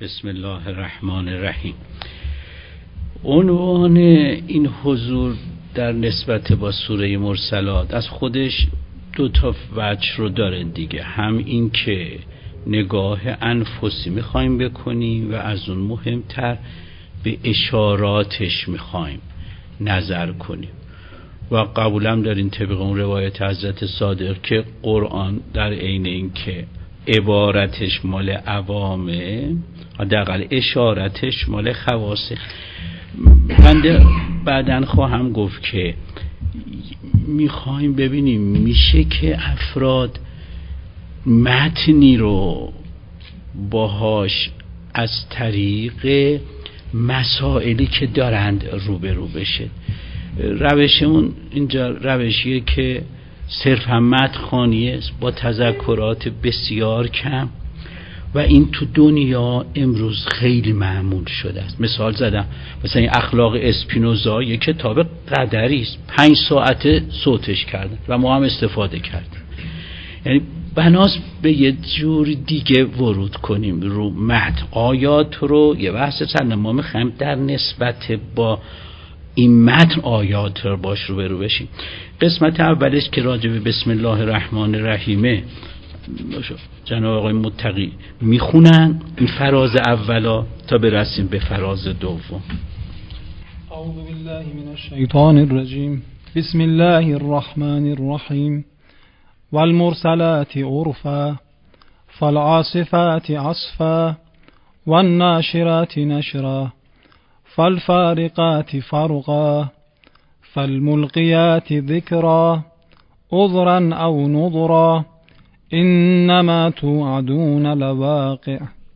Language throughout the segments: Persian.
بسم الله الرحمن الرحیم. عنوان این حضور در نسبت با سوره مرسلات از خودش دو تا وجه رو داره دیگه. هم این که نگاه انفسی میخوایم بکنیم و از اون مهمتر به اشاراتش میخوایم نظر کنیم و قبولم دارین طبق اون روایت حضرت صادق که قرآن در عین این که عبارتش مال عوامه، حداقل اشارتش مال خواصه. من بعدن خواهم گفت که میخوایم ببینیم میشه که افراد متنی رو باهاش از طریق مسائلی که دارند روبرو بشه. روشمون اینجا روشیه که صرف هم متن‌خوانی است با تذکرات بسیار کم و این تو دنیا امروز خیلی معمول شده است. مثال زدم، مثلا این اخلاق اسپینوزا یک کتاب قدری است، 5 ساعت صوتش کردن و ما هم استفاده کردیم. یعنی بناس به یه جور دیگه ورود کنیم رو متن آیات رو. یه بحث سن ما میخوایم در نسبت با این متن آیات رو باش رو برو بشیم. قسمت اولش که راجع به بسم الله الرحمن الرحیمه جناب آقای متقی میخونن این فراز اولا تا برسیم به فراز دوم. اعوذ بالله من الشیطان الرجیم. بسم الله الرحمن الرحیم. والمرسلات عرفا فالعاصفات عصفا والناشرات نشرا فالفارقات فرقا فالملقيات ذكرا عذرا او نذرا انما توعدون لواقع.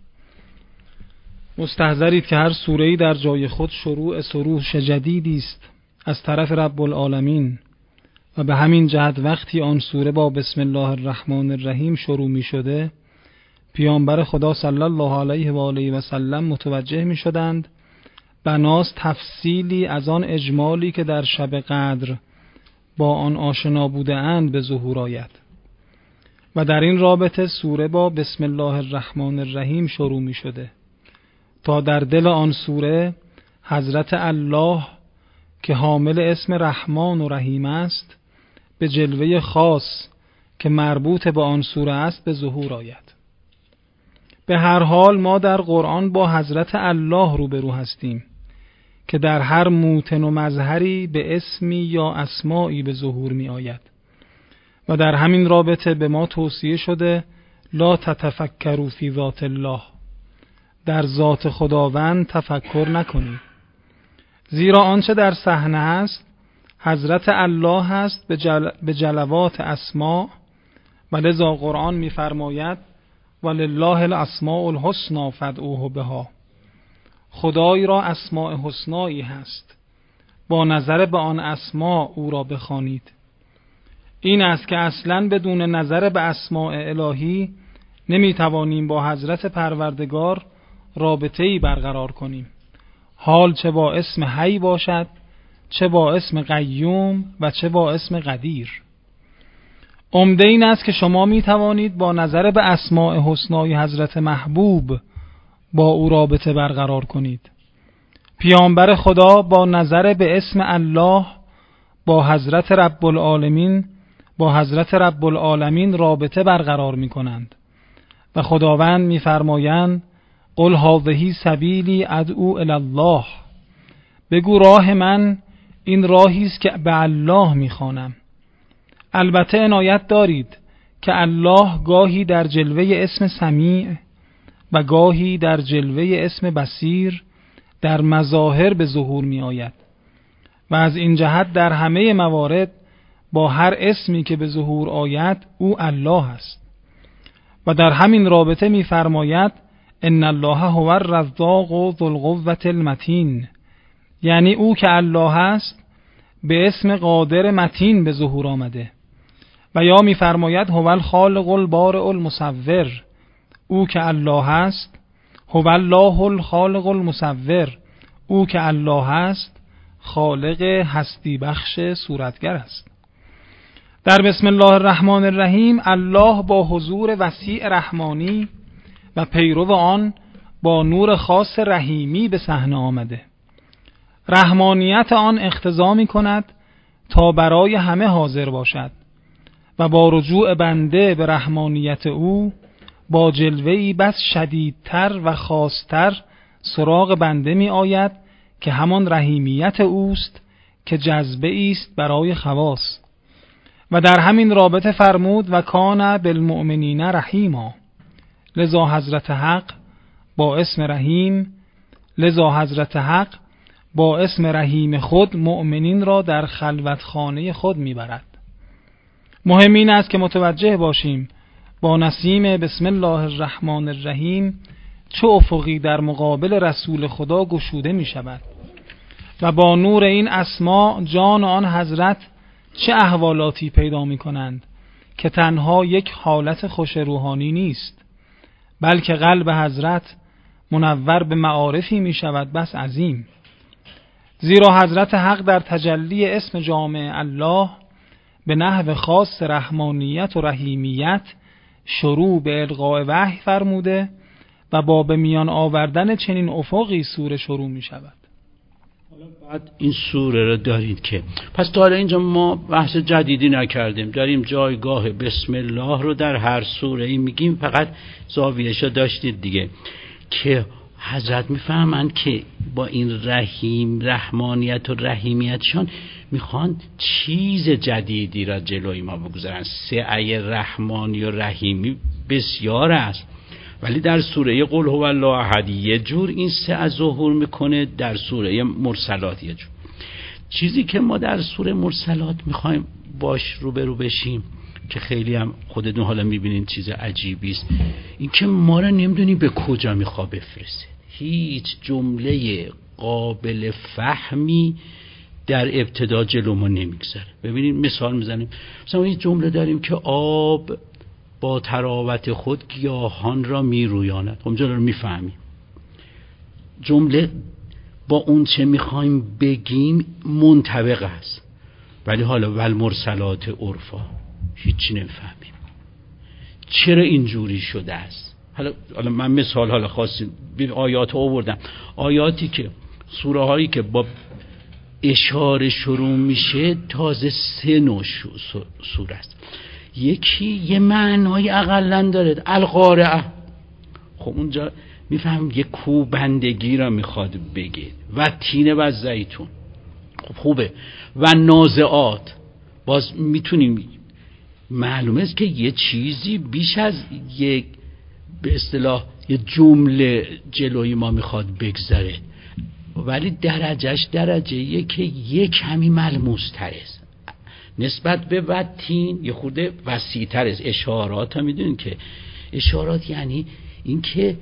مستحضرید که هر سوره‌ای در جای خود شروع سروش جدیدی است از طرف رب العالمین و به همین جهت وقتی آن سوره با بسم الله الرحمن الرحیم شروع می شده پیامبر خدا صلی الله علیه و آله و سلم متوجه می شدند بناس تفصیلی از آن اجمالی که در شب قدر با آن آشنا بوده اند به ظهور آید و در این رابطه سوره با بسم الله الرحمن الرحیم شروع می شده تا در دل آن سوره حضرت الله که حامل اسم رحمان و رحیم است به جلوه خاص که مربوط به آن سوره است به ظهور آید. به هر حال ما در قرآن با حضرت الله روبرو هستیم که در هر موطن و مظهری به اسمی یا اسمایی به ظهور می آید و در همین رابطه به ما توصیه شده لا تتفکروا فی ذات الله، در ذات خداوند تفکر نکنید، زیرا آنچه در صحنه است حضرت الله است به جلوات اسما و لذا قرآن می فرماید ولله الاسماء الحسنی فادعوه بها. خدای را اسماء حسنایی هست، با نظر به آن اسماء او را بخوانید. این است که اصلا بدون نظر به اسماء الهی نمیتوانیم با حضرت پروردگار رابطه‌ای برقرار کنیم، حال چه با اسم حی باشد، چه با اسم قیوم و چه با اسم قدیر. عمده این است که شما می توانید با نظر به اسماء حسنای حضرت محبوب با او رابطه برقرار کنید. پیامبر خدا با نظر به اسم الله با حضرت رب العالمین رابطه برقرار می کنند و خداوند می فرمایند قل هذه سبیلی ادعو الی الله، بگو راه من این راهی است که به الله می خوانم. البته عنایت دارید که الله گاهی در جلوه اسم سمیع و گاهی در جلوه اسم بصیر در مظاهر به ظهور می آید و از این جهت در همه موارد با هر اسمی که به ظهور آید او الله است و در همین رابطه می فرماید ان الله هو الرزاق ذو القوة المتین، یعنی او که الله است به اسم قادر متین به ظهور آمده. و یا می فرماید هو الخالق البارئ المصور، او که الله است، هو الله الخالق المصور، او که الله است خالق هستی بخش صورتگر است. در بسم الله الرحمن الرحیم الله با حضور وسیع رحمانی و پیرو آن با نور خاص رحیمی به صحنه آمده. رحمانیت آن اقتضا می کند تا برای همه حاضر باشد و با رجوع بنده به رحمانیت او با جلوه‌ای بس شدیدتر و خاصتر سراغ بنده می آید که همان رحیمیت اوست که جذبه است برای خواص. و در همین رابطه فرمود و کان بالمؤمنین رحیما. لذا حضرت حق با اسم رحیم خود مؤمنین را در خلوتخانه خود میبرد. مهم این است که متوجه باشیم با نسیم بسم الله الرحمن الرحیم چه افقی در مقابل رسول خدا گشوده می شود و با نور این اسما جان آن حضرت چه احوالاتی پیدا می کنند که تنها یک حالت خوش روحانی نیست، بلکه قلب حضرت منور به معارفی می شود بس عظیم. زیرا حضرت حق در تجلی اسم جامع الله به نحو خاص رحمانیت و رحیمیت شروع به القاء وحی فرموده و با به میان آوردن چنین افقی سوره شروع می شود. بعد این سوره رو دارید که پس تا اینجا ما بحث جدیدی نکردیم، داریم جایگاه بسم الله رو در هر سوره ای میگیم، فقط زاویه‌شو داشتید دیگه که حضرت میفهمند که با این رحمانیت و رحیمیتشان میخوان چیز جدیدی را جلوی ما بگذارن. سعی رحمانی و رحیمی بسیار است، ولی در سوره قل هو الله احد یه جور این سعی ظهور میکنه، در سوره مرسلات یه جور. چیزی که ما در سوره مرسلات میخوایم باش روبرو بشیم که خیلی هم خودتون حالا میبینین چیز عجیبی است، این که ما را نمیدونی به کجا میخواد بفرسته. هیچ جمله قابل فهمی در ابتدا جلو ما نمیگذاره. ببینید مثال میزنیم، مثلا این جمله داریم که آب با تراوت خود گیاهان را میرویاند. اونجا رو میفهمیم، جمله با اون چه میخوایم بگیم منطبق است، ولی حالا والمرسلات عرفا هیچی نمیفهمیم چرا اینجوری شده است. حالا من مثال حالا خاصی آیات آوردم، آیاتی که سوره هایی که با اشاره شروع میشه تازه 3 نوع سوره است. یکی یه معنای اقلن داره، القارعه، خب اونجا میفهم یه کوبندگی را میخواد بگه، و تینه و زیتون، خب خوبه، و نازعات، باز میتونیم معلومه است که یه چیزی بیش از یک به اصطلاح یه جمله جلوی ما میخواد بگذاره، ولی درجهش درجه‌ایه که یک کمی ملموس تره نسبت به وتین، یه خورده وسیع تر است. اشارات ها میدونین که اشارات یعنی این که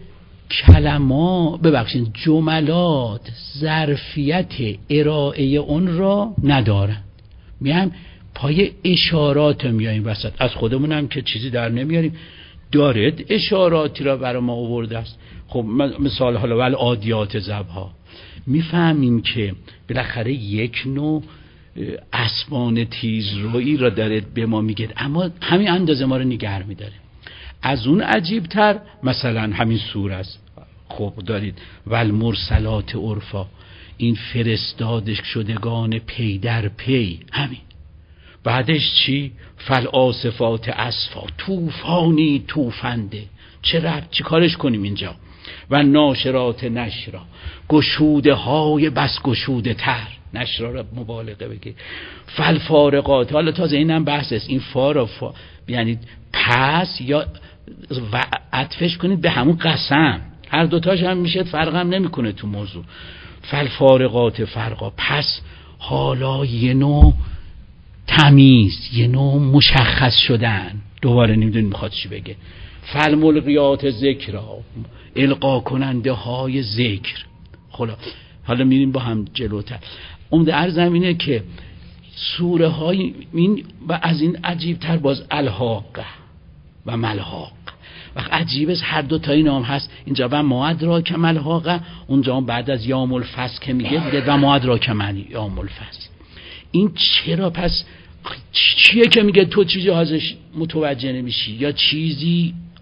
جملات ظرفیت ارائه اون را ندارن، میایم پای اشارات میاییم وسط، از خودمون هم که چیزی در نمیاریم، دارد اشاراتی را برای ما آورده است. خب مثال حالا والعادیات ضبحا، میفهمیم که بالاخره یک نوع اسبان تیزرویی را داره به ما میگه، اما همین اندازه ما رو نگه میداره. از اون عجیب تر مثلا همین سوره است، خب دارید والمرسلات عرفا، این فرستاده شدگان پی در پی، همین بعدش چی؟ فالعاصفات عصفا، طوفانی طوفنده، چی کارش کنیم اینجا؟ و ناشرات نشرا، گشوده های بس گشوده تر، نشرا را مبالغه بگی. فالفارقات، حالا تازه اینم بحث است، این فا یعنی پس یا و عطفش کنید به همون قسم، هر دوتاش هم میشه، فرق هم نمیکنه تو موضوع. فالفارقات فرقا، پس حالا یه نوع تمیز، یه نوع مشخص شدن، دوباره نمیدونی میخواد چی بگه. فالملقیات ذکرا، القا کننده های ذکر. حالا میریم با هم جلوتر. عمده عرضم اینه که سوره های این و از این عجیب تر باز الحاقه و ملحاق، وقت عجیب است هر دو تا این نام هست اینجا، و ما ادراک ملحاقه، اونجا بعد از یوم الفصل که میگه و ما ادراک من یوم الفصل. این چرا پس چیه که میگه تو چیزی ازش متوجه نمیشی یا چیزی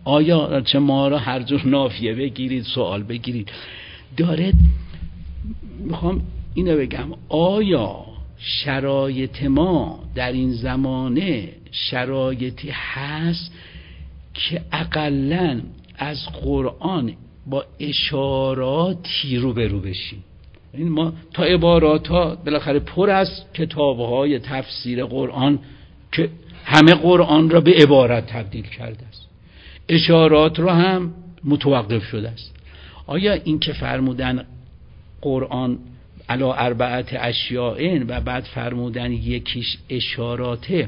آیا چه ما را هر جور نافیه بگیرید، سوال بگیرید، داره. میخوام اینو بگم، آیا شرایط ما در این زمانه شرایطی هست که اقلن از قرآن با اشاراتی روبرو بشیم؟ این ما تا عبارات ها بالاخره پر از کتاب‌های تفسیر قرآن که همه قرآن را به عبارت تبدیل کرده است، اشارات را هم متوقف شده است. آیا این که فرمودن قرآن علی اربعت اشیاء و بعد فرمودن یکیش اشاراته،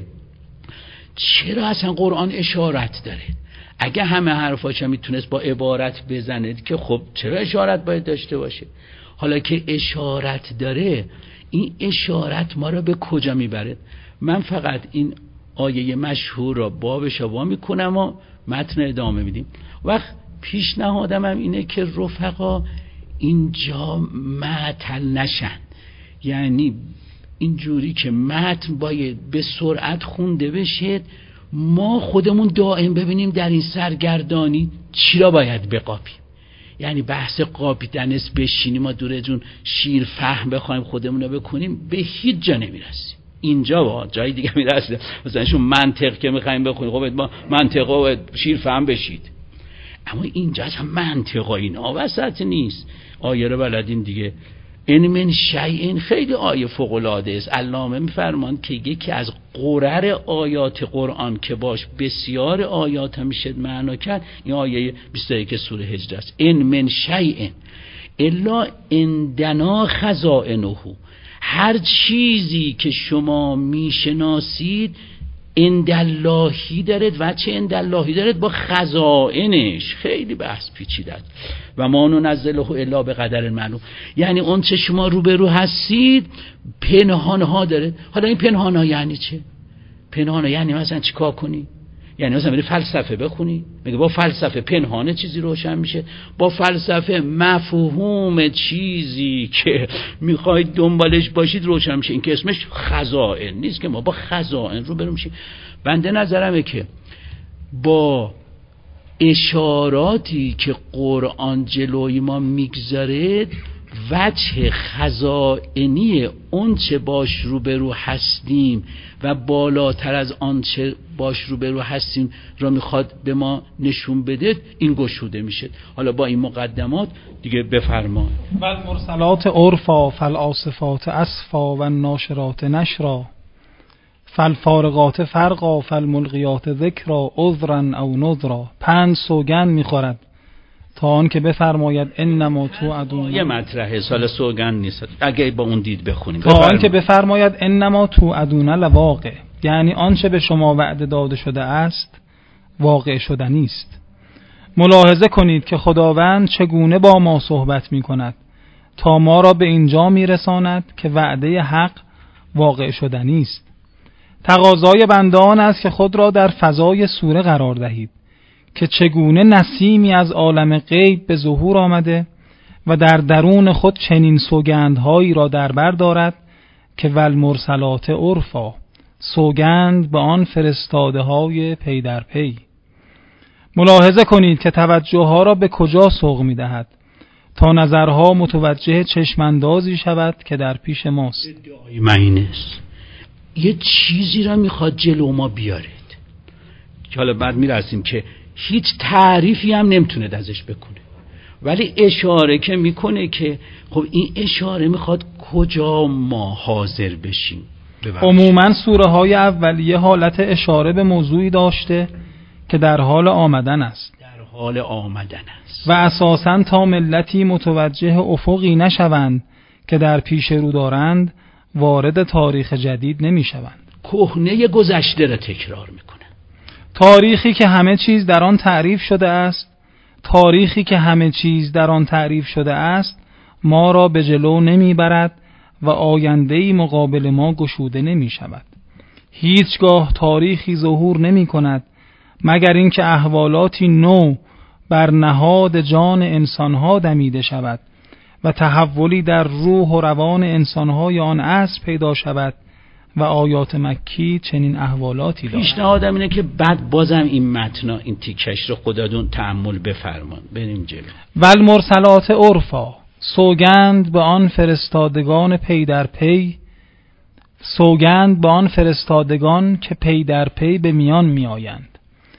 چرا اصلا قرآن اشارت داره؟ اگه همه حرفاش میتونست با عبارت بزنه که خب چرا اشارت باید داشته باشه؟ حالا که اشارت داره، این اشارت ما را به کجا میبره؟ من فقط این آیه مشهور را بابش وا میکنم و متن ادامه میدیم. وقت پیشنهادم هم اینه که رفقا اینجا معطل نشن، یعنی اینجوری که متن باید به سرعت خونده بشه، ما خودمون دائم ببینیم در این سرگردانی چی را باید بقاپیم. یعنی بحث قاپیدن است، بشینیم ما دوره جون شیر فهم بخوایم خودمون رو بکنیم، به هیچ جا نمیرسیم. اینجا با جای دیگه میرسیم، مثلا شون منطق که میخوایم بخونیم، خب ما منطق و شیر فهم بشید، اما اینجا اصلا منطق و اینا وسط نیست. آیه رو بلدین دیگه، ان من شیء خیلی آیه فوق العاده است. علامه میفرمان که یکی از قرر آیات قرآن که باش بسیار آیات میشه معنا کرد، این آیه 21 سوره هجر است. ان من شیء الا عندنا خزائنه، هر چیزی که شما میشناسید انداللهی دارد و چه انداللهی دارد با خزائنش. خیلی بحث پیچیده است. و ما ننزله الا به قدر معلوم، یعنی اون چه شما روبرو هستید پنهانها دارد. حالا این پنهانها یعنی چه؟ پنهانها یعنی مثلا چیکار کنی؟ یعنی مثلا بری فلسفه بخونی، میگه با فلسفه پنهانه چیزی روشن میشه، با فلسفه مفهوم چیزی که میخواید دنبالش باشید روشن میشه. این که اسمش خزائن نیست که ما با خزائن رو بریم میشیم. بنده نظرمه که با اشاراتی که قرآن جلوی ما میگذاره، وجه خزائنی اون چه باش روبرو هستیم و بالاتر از آن چه باش روبرو هستیم را میخواد به ما نشون بده، این گشوده میشه. حالا با این مقدمات دیگه بفرمایید. و المرسلات عرفا فالعاصفات اسفا و الناشرات نشرا فالفارقات فرقا فالملقیات ذکرا عذرا او نذرا. 5 سوگند میخورد تا آن که بفرماید انما توعدون. یه مطرحه سال سوگند نیست، اگه با اون دید بخونیم. تا آن که بفرماید انما توعدون لواقع، یعنی آنچه به شما وعده داده شده است واقع شدنی است. ملاحظه کنید که خداوند چگونه با ما صحبت می کند تا ما را به اینجا می رساند که وعده حق واقع شدنی است. تقاضای بندان است که خود را در فضای سوره قرار دهید که چگونه نسیمی از عالم غیب به ظهور آمده و در درون خود چنین سوگندهایی را در بر دارد که والمرسلات عرفا، سوگند به آن فرستاده های پی در پی. ملاحظه کنید که توجه ها را به کجا سوق می دهد تا نظرها متوجه چشماندازی شود که در پیش ماست. معنیست یه چیزی را میخواد جلو ما بیارید که حالا بعد میرسیم که هیچ تعریفی هم نمیتونه ازش بکنه، ولی اشاره که میکنه که خب این اشاره میخواد کجا ما حاضر بشیم. عموما سوره های اولیه حالت اشاره به موضوعی داشته که در حال آمدن است، و اساساً تا ملتی متوجه افقی نشوند که در پیش رو دارند وارد تاریخ جدید نمیشوند. کهنه گذشته را تکرار میکنه. تاریخی که همه چیز در آن تعریف شده است، تاریخی که همه چیز در آن تعریف شده است ما را به جلو نمیبرد و آینده‌ای مقابل ما گشوده نمی شود. هیچگاه تاریخی ظهور نمی کند مگر اینکه احوالاتی نو بر نهاد جان انسانها دمیده شود و تحولی در روح و روان انسانهای آن عصر پیدا شود و آیات مکی چنین احوالاتی دارد. پیشنهادم اینه که بعد بازم این متن این تیکش رو خدادون تأمل بفرمان. بریم جلو. والمرسلات عرفا، سوگند به آن فرستادگان پی در پی، سوگند به آن فرستادگان که پی در پی به میان می آیند.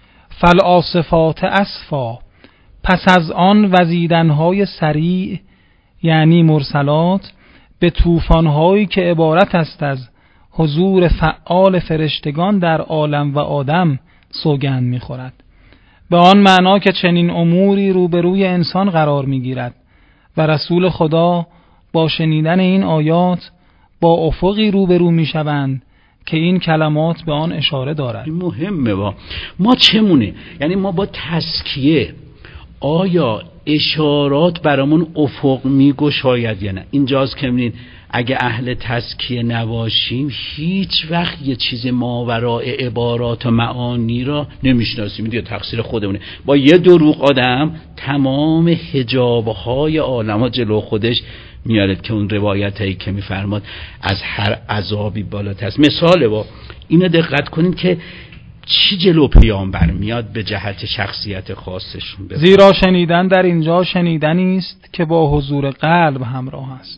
فالآصفات اسفا، پس از آن وزیدنهای سریع یعنی مرسلات به طوفان‌هایی که عبارت است از حضور فعال فرشتگان در عالم و آدم سوگند می‌خورد، به آن معنا که چنین اموری روبروی انسان قرار می‌گیرد و رسول خدا با شنیدن این آیات با افقی روبرو می‌شوند که این کلمات به آن اشاره دارد. این مهمه. ما چمونه؟ یعنی ما با تزکیه آیا اشارات برامون افق میگشاید یا نه؟ اینجاست که می‌بینید اگه اهل تزکیه نباشیم هیچ وقت یه چیز ماوراء عبارات و معانی را نمیشناسیم. دیگه تقصیر خودمونه. با یه دروغ آدم تمام حجاب‌های عالم‌ها جلو خودش میارد که اون روایتایی که میفرماد از هر عذابی بالاتر است. مثال با اینو دقت کنید که چی جلو پیامبر میاد به جهت شخصیت خاصشون. زیرا شنیدن در اینجا شنیدنی است که با حضور قلب همراه است.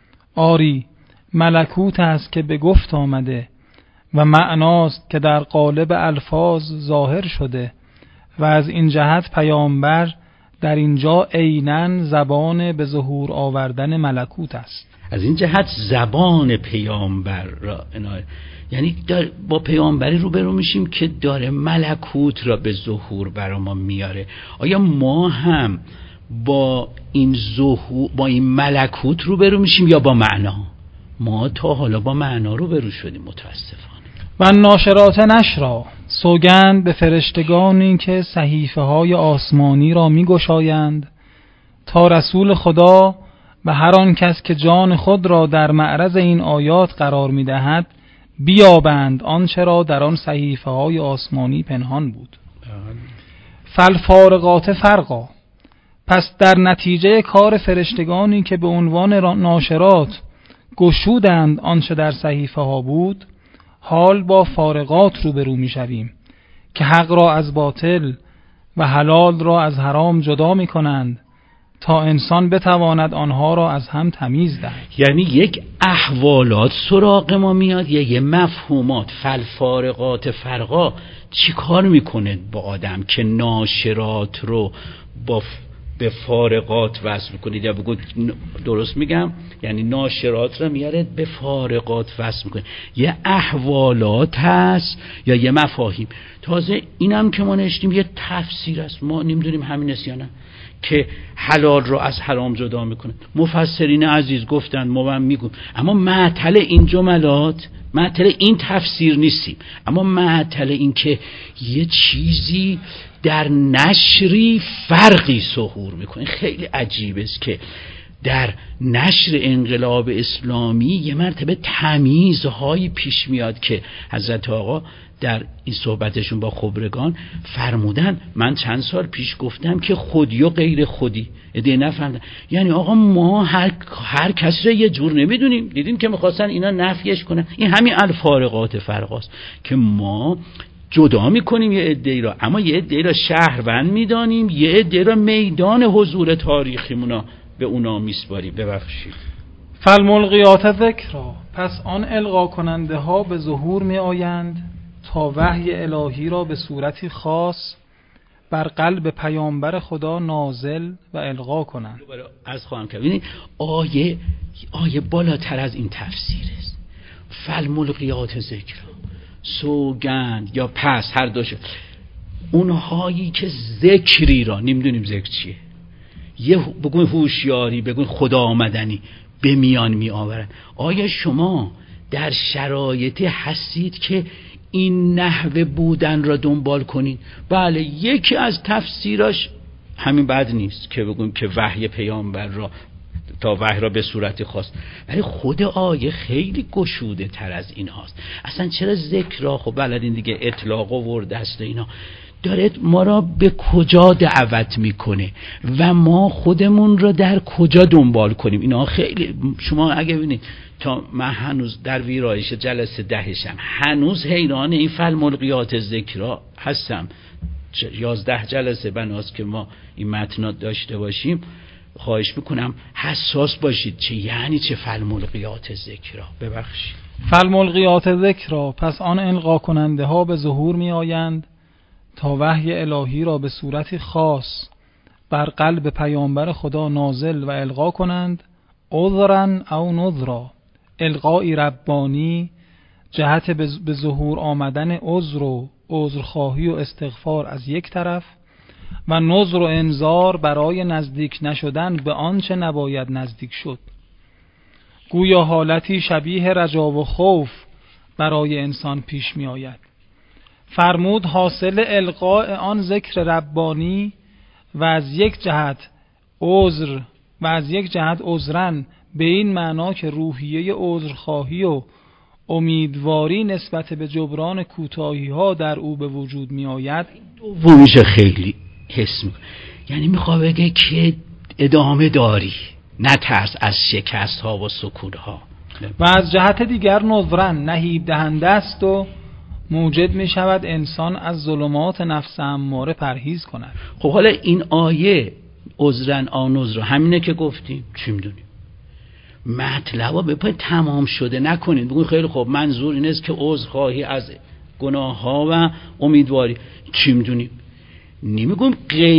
آری ملکوت است که به گفت آمده و معناست که در قالب الفاظ ظاهر شده و از این جهت پیامبر در اینجا عیناً زبان به ظهور آوردن ملکوت است. از این جهت زبان پیامبر را یعنی با پیامبری روبرو میشیم که داره ملکوت را به ظهور برای ما میاره. آیا ما هم با این ظهور با این ملکوت روبرو میشیم یا با معنا؟ ما تا حالا با معنا روبرو شدیم متاسفانه. و ناشرات نشرا، سوگند به فرشتگانی که صحیفه های آسمانی را میگشایند تا رسول خدا و هر آن کس که جان خود را در معرض این آیات قرار میدهد بیابند آنچه را در آن صحیفه های آسمانی پنهان بود. فالفارقات فرقا، پس در نتیجه کار فرشتگانی که به عنوان ناشرات گشودند آنچه در صحیفه ها بود، حال با فارقات روبرو می شویم که حق را از باطل و حلال را از حرام جدا می کنند تا انسان بتواند آنها را از هم تمیز دهد. یعنی یک احوالات سراغ ما میاد یا یه مفهومات. فالفارقات فرقا چی کار میکنه با آدم که ناشرات رو به فارقات وصل کنید؟ یا بگو درست میگم، یعنی ناشرات رو میاره به فارقات وصل میکنه. یه احوالات هست یا یه مفاهیم. تازه اینم که ما نشتیم یه تفسیر است، ما نمیدونیم همین است یا نه، که حلال رو از حرام جدا میکنه. مفسرین عزیز گفتن، ما هم میگیم، اما معطل این جملات، معطل این تفسیر نیستیم، اما معطل این که یه چیزی در نشری فرقی ظهور میکنه. خیلی عجیب است که در نشر انقلاب اسلامی یه مرتبه تمیزهایی پیش میاد که حضرت آقا در این صحبتشون با خبرگان فرمودن. من چند سال پیش گفتم که خودی و غیر خودی ایده نفهمدن. یعنی آقا ما هر کسی را یه جور نمیدونیم. دیدیم که میخواستن اینا نفیش کنن. این همین الفارقات فرقاست که ما جدا میکنیم یه عده‌ای را، اما یه عده‌ای را شهروند میدانیم، یه عده‌ای را میدان حضور تاریخیمونا به اونا میسپاریم. ببخشید. فالملقیات ذکرا، پس آن القا کننده ها به ظهور می آیند تا وحی الهی را به صورتی خاص بر قلب پیامبر خدا نازل و القا کنند. از خواهم کرد ببینید آیه بالاتر از این تفسیر است. فالملقیات ذکرا، سوگند یا پس هر دوش اونهایی که ذکری را نمیدونیم ذکر چیه، یه بگوین هوشیاری، بگوین خدا آمدنی به میان می آورن. آیا شما در شرایطی هستید که این نحوه بودن را دنبال کنین؟ بله، یکی از تفسیراش همین بد نیست که بگویم که وحی پیامبر را تا وحی را به صورت خاص، ولی خود آیه خیلی گشوده تر از این هاست. اصلا چرا ذکر را خب بلدین دیگه اطلاق آورده است اینا، داره ما را به کجا دعوت میکنه و ما خودمون را در کجا دنبال کنیم. اینا خیلی، شما اگه ببینید تا من هنوز در ویرایش جلسه 10 هنوز حیران این فالملقیات ذکرا هستم. 11 جلسه بناست که ما این متنات داشته باشیم. خواهش میکنم حساس باشید چه یعنی چه فالملقیات ذکرا. ببخشید. فالملقیات ذکرا، پس آن القا کننده ها به ظهور می آیند تا وحی الهی را به صورت خاص بر قلب پیامبر خدا نازل و القا کنند. عذرا او نذرا، القای ربانی جهت به ظهور آمدن عذر و عذرخواهی و استغفار از یک طرف، و نذر و انذار برای نزدیک نشدن به آنچه نباید نزدیک شد. گویا حالتی شبیه رجا و خوف برای انسان پیش می آید. فرمود حاصل القاء آن ذکر ربانی و از یک جهت عذرن به این معنا که روحیه عذرخواهی و امیدواری نسبت به جبران کوتاهی ها در او به وجود می آید. دومیش خیلی حس میکنه، یعنی میخواه بگه که ادامه داری، نترس از شکست ها و سکون ها. و از جهت دیگر نذرن نهیب دهنده است و موجد می شود انسان از ظلمات نفس اماره پرهیز کند. خب حالا این آیه عذرن آنوز رو همینه که گفتیم، چی میدونیم؟ مطلبا به پای تمام شده نکنید. بگوید خیلی خب منظور این است که عذرخواهی از گناه ها و امیدواری، چی میدونیم؟ نمیگم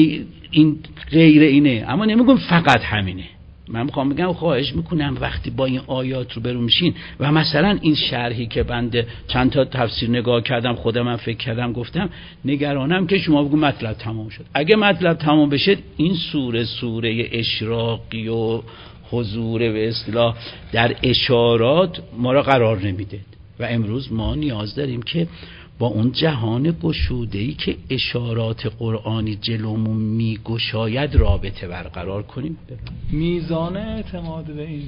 غیر اینه، اما نمیگم فقط همینه. من میخوام بگم، خواهش میکنم وقتی با این آیات رو برو میشین و مثلا این شرحی که بنده چند تا تفسیر نگاه کردم، خودم من فکر کردم، گفتم نگرانم که شما بگو مطلب تمام شد. اگه مطلب تمام بشه این سوره اشراقی و حضور به اصطلاح در اشارات ما را قرار نمیده و امروز ما نیاز داریم که با اون جهان گشوده‌ای که اشارات قرآنی جلومون میگشاید رابطه برقرار کنیم. میزان اعتماد به این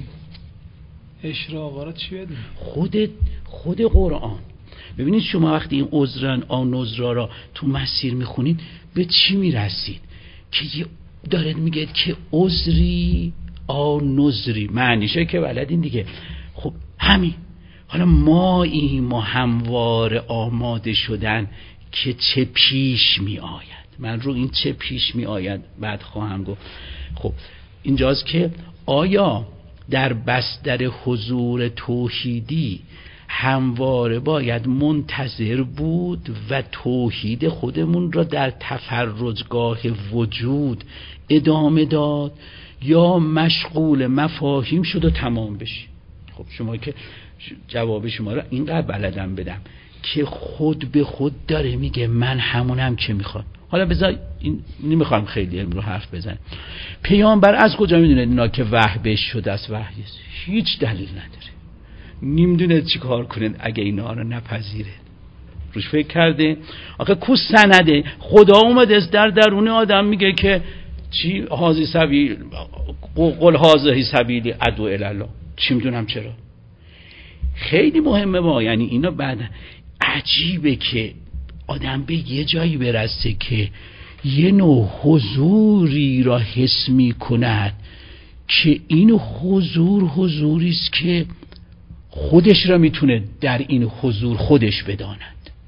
اشراقات چی بدیم؟ خود قرآن. ببینید شما وقتی این عذرن آنوزرا را تو مسیر میخونید به چی میرسید؟ که داره میگه که عذری آنوزری، معنیشه که بلدین دیگه. خب همین. حالا ما هموار آماده شدن که چه پیش می آید. من رو این چه پیش می آید بعد خواهم گفت. خب اینجاست که آیا در بستر حضور توحیدی همواره باید منتظر بود و توحید خودمون را در تفرجگاه وجود ادامه داد، یا مشغول مفاهیم شد و تمام بشی؟ خب شما که جواب شما را اینقدر بلدم بدم که خود به خود داره میگه من همونم که میخوام. حالا بذار این نمیخوام خیلی علم رو حرف بزنم. پیامبر از کجا میدونه اینا که وحی بهش شده است؟ وحی هیچ دلیل نداره، نمیدونه چی کار کنه اگه اینا رو نپذیره. روش فکر کرده؟ آخه کو سنده خدا اومده در درون آدم میگه که چی هازی سبیل قل هازهی سبیلی ادعو الی الله. چی میدونم چرا؟ خیلی مهمه با، یعنی اینا بعد عجیبه که آدم به یه جایی برسه که یه نوع حضوری را حس می کند که این حضوری است که خودش را میتونه در این حضور خودش بداند.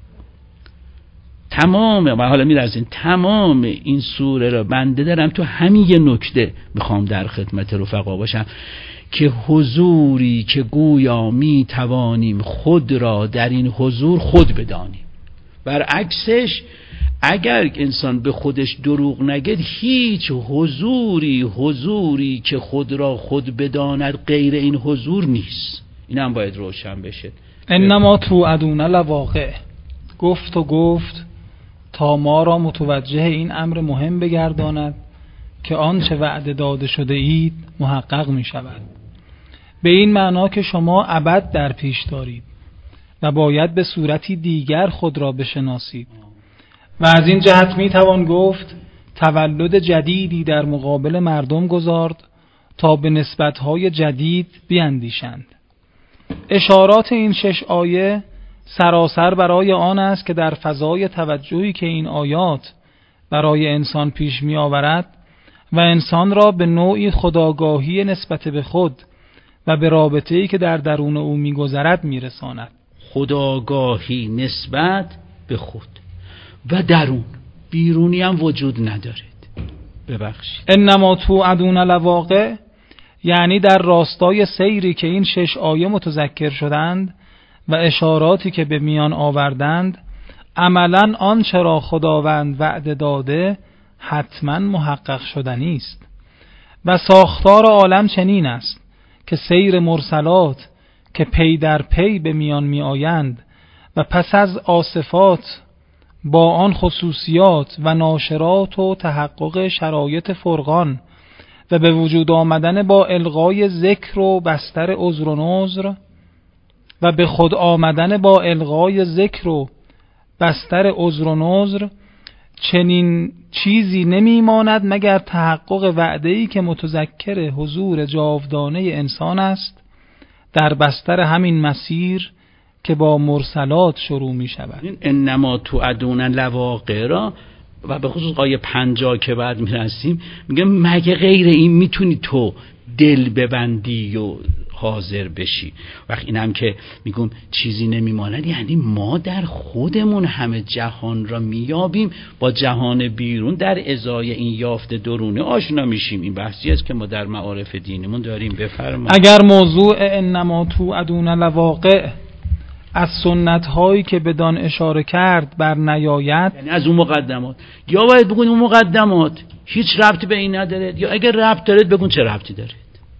تمام و حالا میرسیم تمام این سوره را بنده دارم تو همین یه نکته میخوام در خدمت رفقا باشم که حضوری که گویا می توانیم خود را در این حضور خود بدانیم. برعکسش اگر انسان به خودش دروغ نگه، هیچ حضوری که خود را خود بداند غیر این حضور نیست. این هم باید روشن بشه. انما توعدون لواقع، گفت تا ما را متوجه این امر مهم بگرداند که آنچه وعده داده شده اید محقق می شود. به این معنا که شما ابد در پیش دارید و باید به صورتی دیگر خود را بشناسید. و از این جهت می توان گفت تولد جدیدی در مقابل مردم گذارد تا به نسبت‌های جدید بیندیشند. اشارات این 6 آیه سراسر برای آن است که در فضای توجهی که این آیات برای انسان پیش می آورد و انسان را به نوعی خودآگاهی نسبت به خود و به رابطه‌ای که در درون او می گذرد می رساند. خودآگاهی نسبت به خود و درون، بیرونی هم وجود ندارد. ببخشید. انما توعدون لواقع، یعنی در راستای سیری که این 6 آیه متذکر شدند و اشاراتی که به میان آوردند، عملاً آنچه را خداوند وعده داده حتما محقق شدنی است. و ساختار عالم چنین است که سیر مرسلات که پی در پی به میان می آیند و پس از آصفات با آن خصوصیات و ناشرات و تحقق شرایط فرقان و به وجود آمدن با الغای ذکر و بستر عذر و نذر و به خود آمدن با الغای ذکر و بستر عذر و نذر، چنین چیزی نمی ماند مگر تحقق وعده‌ای که متذکر حضور جاودانه انسان است در بستر همین مسیر که با مرسلات شروع می شود. انما توعدون لواقع را و به خصوص آیه 50 که بعد می رسیم میگه مگه غیر این میتونی تو دل ببندی و حاضر بشی؟ وقت اینم که میگم چیزی نمیماند، یعنی ما در خودمون همه جهان را میابیم، با جهان بیرون در ازای این یافت درونه آشنا میشیم. این بحثی است که ما در معارف دینمون داریم. بفرمایید. اگر موضوع انما توعدون لواقع از سنت هایی که بدان اشاره کرد بر نیاید، یعنی از اون مقدمات، یا باید بگون اون مقدمات هیچ ربطی به این نداره، یا اگر ربط داره بگون چه ربطی داره.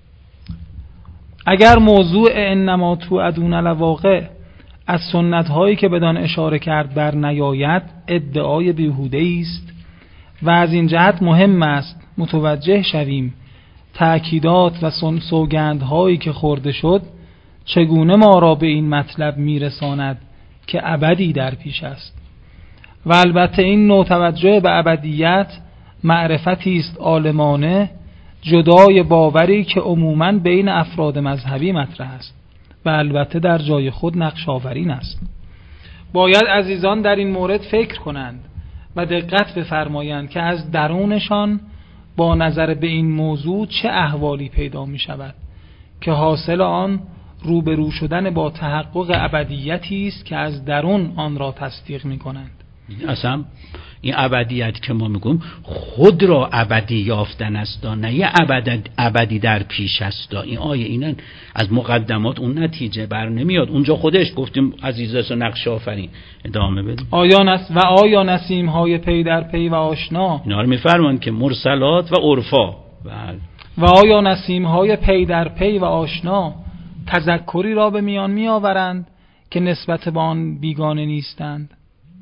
اگر موضوع انما توعدون لواقع از سنت هایی که بدان اشاره کرد بر نیاید ادعای بیهوده است و از این جهت مهم است متوجه شویم تأکیدات و سوگندهایی که خورده شد چگونه ما را به این مطلب میرساند که ابدی در پیش است. و البته این نوع توجه به ابدیت معرفتی است عالمانه جدای باوری که عموماً بین افراد مذهبی مطرح است و البته در جای خود نقش آفرین است. باید عزیزان در این مورد فکر کنند و دقت بفرمایند که از درونشان با نظر به این موضوع چه احوالی پیدا می شود که حاصل آن روبرو شدن با تحقق ابدیتی است که از درون آن را تصدیق می کنند. اصلا این ابدیت که ما میگیم خود را ابدی یافتن است، نه یه ابدی در پیش است. این آیه اینن از مقدمات اون نتیجه بر نمیاد. اونجا خودش گفتیم عزیزاست و نقش آفرین. ادامه بدیم. آیا نسیم های پی در پی و آشنا، اینا رو میفرمان که مرسلات و عرفا. و آیا نسیم های پی در پی و آشنا تذکری را به میان می آورند که نسبت به آن بیگانه نیستند؟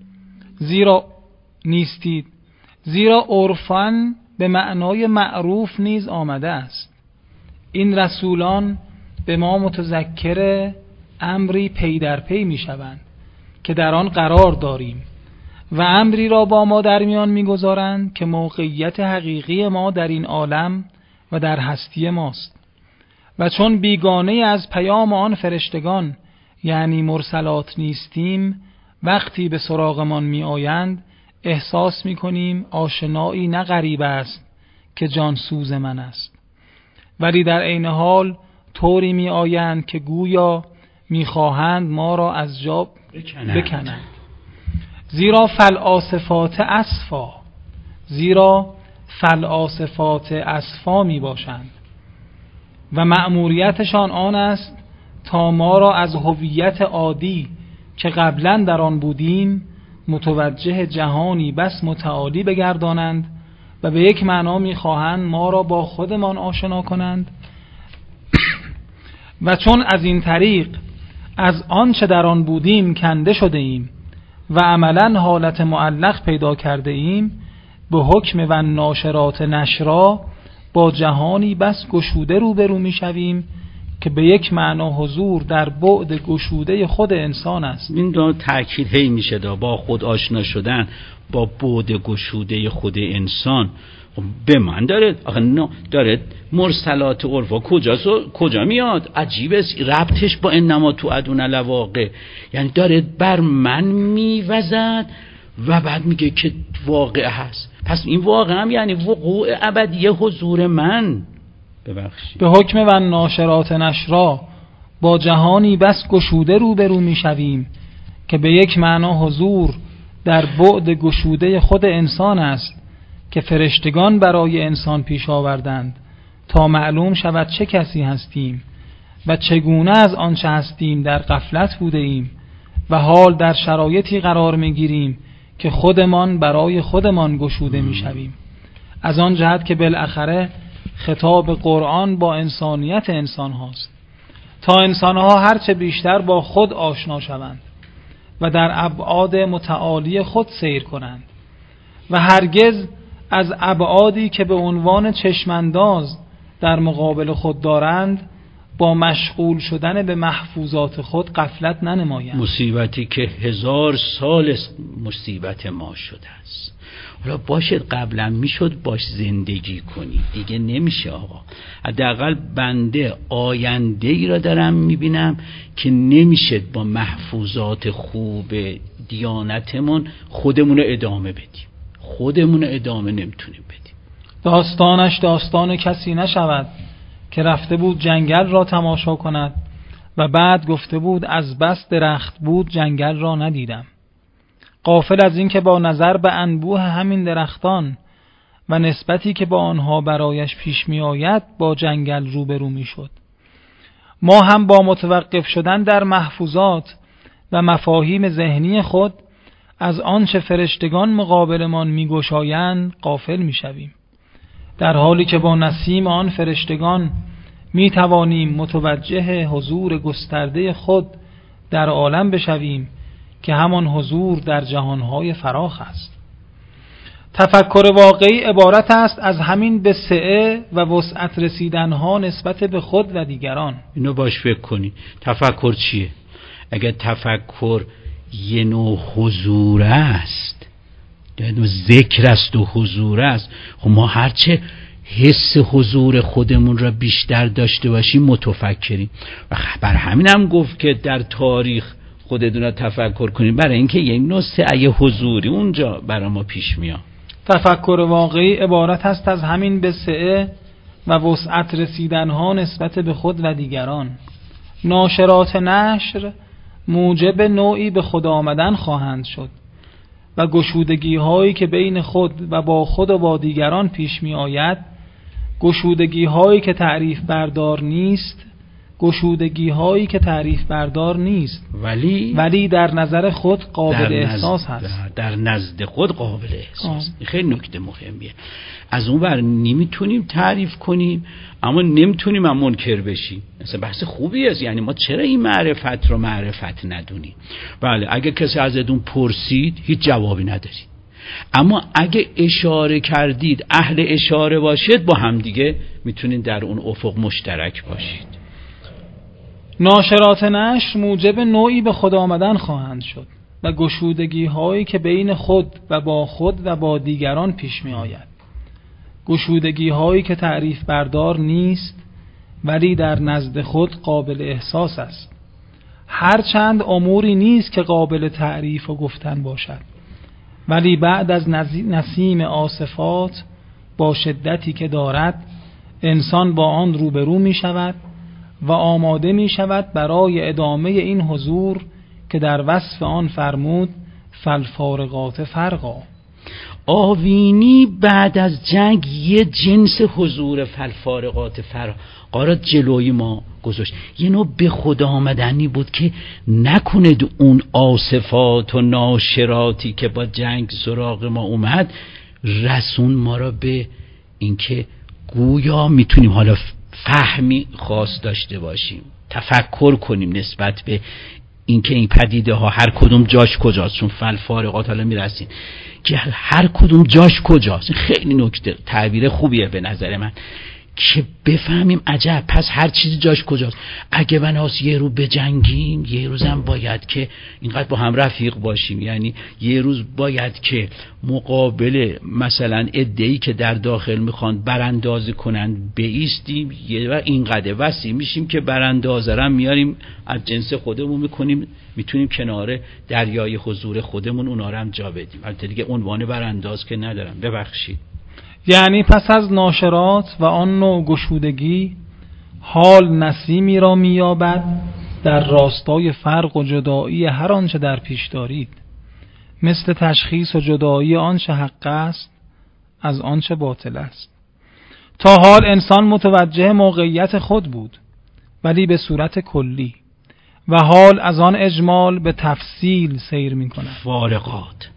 زیرا عرفاً به معنای معروف نیز آمده است. این رسولان به ما متذکر امری پی در پی می شوند که در آن قرار داریم و امری را با ما در میان می گذارند که موقعیت حقیقی ما در این عالم و در هستی ماست. و چون بیگانه از پیام آن فرشتگان یعنی مرسلات نیستیم، وقتی به سراغمان می آیند احساس می کنیم آشنایی نه غریب است که جانسوز من است، ولی در عین حال طوری می آیند که گویا می خواهند ما را از جا بکنند. زیرا فالآصفات اسفا می باشند و مأموریتشان آن است تا ما را از هویت عادی که قبلا در آن بودیم متوجه جهانی بس متعالی بگردانند و به یک معنا می‌خواهند ما را با خودمان آشنا کنند و چون از این طریق از آنچه در آن بودیم کنده شده ایم و عملاً حالت معلق پیدا کرده ایم، به حکم و ناشرات نشرا با جهانی بس گشوده روبرو می‌شویم که به یک معنا حضور در بعد گشوده خود انسان است. این دو تأکید هی میشه با خود آشنا شدن با بعد گشوده خود انسان. به من داره مرسلات عرفا کجا میاد؟ عجیب است ربطش با انما توعدون لواقع، یعنی داره بر من میوزد و بعد میگه که واقع هست. پس این واقع هم یعنی وقوع ابدی حضور من. ببخشید به حکم و ناشرات نشرا با جهانی بس گشوده روبرو میشویم که به یک معنا حضور در بعد گشوده خود انسان است که فرشتگان برای انسان پیش آوردند تا معلوم شود چه کسی هستیم و چگونه از آنچه هستیم در غفلت بوده ایم و حال در شرایطی قرار میگیریم که خودمان برای خودمان گشوده میشویم. از آن جهت که بالاخره خطاب قرآن با انسانیت انسان هاست تا انسان ها هرچه بیشتر با خود آشنا شوند و در ابعاد متعالی خود سیر کنند و هرگز از ابعادی که به عنوان چشمانداز در مقابل خود دارند با مشغول شدن به محفوظات خود غفلت ننمایند. مصیبتی که 1000 سال مصیبت ما شده است. حالا باشد قبلا میشد باش زندگی کنی، دیگه نمیشه آقا. حداقل بنده آینده ای را دارم میبینم که نمیشه با محفوظات خوب دیانتمون خودمون رو ادامه بدیم. خودمون رو ادامه نمیتونیم بدیم. داستانش داستان کسی نشود که رفته بود جنگل را تماشا کند و بعد گفته بود از بس درخت بود جنگل را ندیدم. غافل از این که با نظر به انبوه همین درختان و نسبتی که با آنها برایش پیش می آید با جنگل روبرو می شد. ما هم با متوقف شدن در محفوظات و مفاهیم ذهنی خود از آنچه فرشتگان مقابلمان می گشایند غافل می شویم، در حالی که با نسیم آن فرشتگان می توانیم متوجه حضور گسترده خود در عالم بشویم که همان حضور در جهانهای فراخ است. تفکر واقعی عبارت است از همین به سعه و وسعت رسیدنها نسبت به خود و دیگران. اینو باش فکر کنی. تفکر چیه؟ اگر تفکر یه نوع حضور است، یه نوع ذکر است و حضور است، خب ما هرچه حس حضور خودمون را بیشتر داشته باشیم متفکریم. و بر همین هم گفت که در تاریخ خودتون را تفکر کنیم، برای اینکه یک نوع سعی حضوری اونجا برای ما پیش میاد. تفکر واقعی عبارت است از همین به سعه و وسعت رسیدنها نسبت به خود و دیگران. ناشرات نشر موجب نوعی به خود آمدن خواهند شد و گشودگی هایی که بین خود و با خود و با دیگران پیش می آید، گشودگی هایی که تعریف بردار نیست، گشودگی هایی که تعریف بردار نیست ولی در نظر خود قابل احساس هست. در نزد خود قابل احساس. خیلی نکته مهمیه. از اون ور نمیتونیم تعریف کنیم اما نمیتونیم هم منکر بشیم. مثلا بحث خوبی است. یعنی ما چرا این معرفت رو معرفت ندونیم؟ بله، اگه کسی ازتون پرسید هیچ جوابی ندارید، اما اگه اشاره کردید، اهل اشاره باشید، با هم دیگه میتونید در اون افق مشترک باشید. ناشرات نشر موجب نوعی به خود آمدن خواهند شد و گشودگی هایی که بین خود و با خود و با دیگران پیش می آید، گشودگی هایی که تعریف بردار نیست ولی در نزد خود قابل احساس است. هرچند اموری نیست که قابل تعریف و گفتن باشد، ولی بعد از نسیم آصفات با شدتی که دارد انسان با آن روبرو می شود و آماده می شود برای ادامه این حضور که در وصف آن فرمود فالفارقات فرقا. آوینی بعد از جنگ یه جنس حضور فالفارقات فرقا را جلوی ما گذاشت. یه نوع به خود آمدنی بود که نکند اون آصفات و ناشراتی که با جنگ سراغ ما اومد رسون ما را به اینکه گویا میتونیم حالا فهمی خاص داشته باشیم، تفکر کنیم نسبت به اینکه این پدیده ها هر کدوم جاش کجاست. چون فالفارقات حالا میرسیم که هر کدوم جاش کجاست. خیلی نکته تعبیر خوبیه به نظر من که بفهمیم عجب پس هر چیزی جاش کجاست. اگه بناس یه رو بجنگیم، یه روزم باید که اینقدر با هم رفیق باشیم، یعنی یه روز باید که مقابل مثلا عده‌ای که در داخل میخوان براندازی کنن بایستیم و اینقدر وسیع میشیم که براندازرم میاریم از جنس خودمون میکنیم، میتونیم کنار دریای حضور خودمون اونا رو هم جا بدیم. البته دیگه عنوان برانداز که ندارم، ببخشید. یعنی پس از ناشرات و آن نوع گشودگی، حال نسیمی را می‌یابد در راستای فرق و جدایی هر آنچه در پیش دارید، مثل تشخیص و جدایی آنچه حق است از آنچه باطل است. تا حال انسان متوجه موقعیت خود بود، ولی به صورت کلی، و حال از آن اجمال به تفصیل سیر می‌کند. فارغات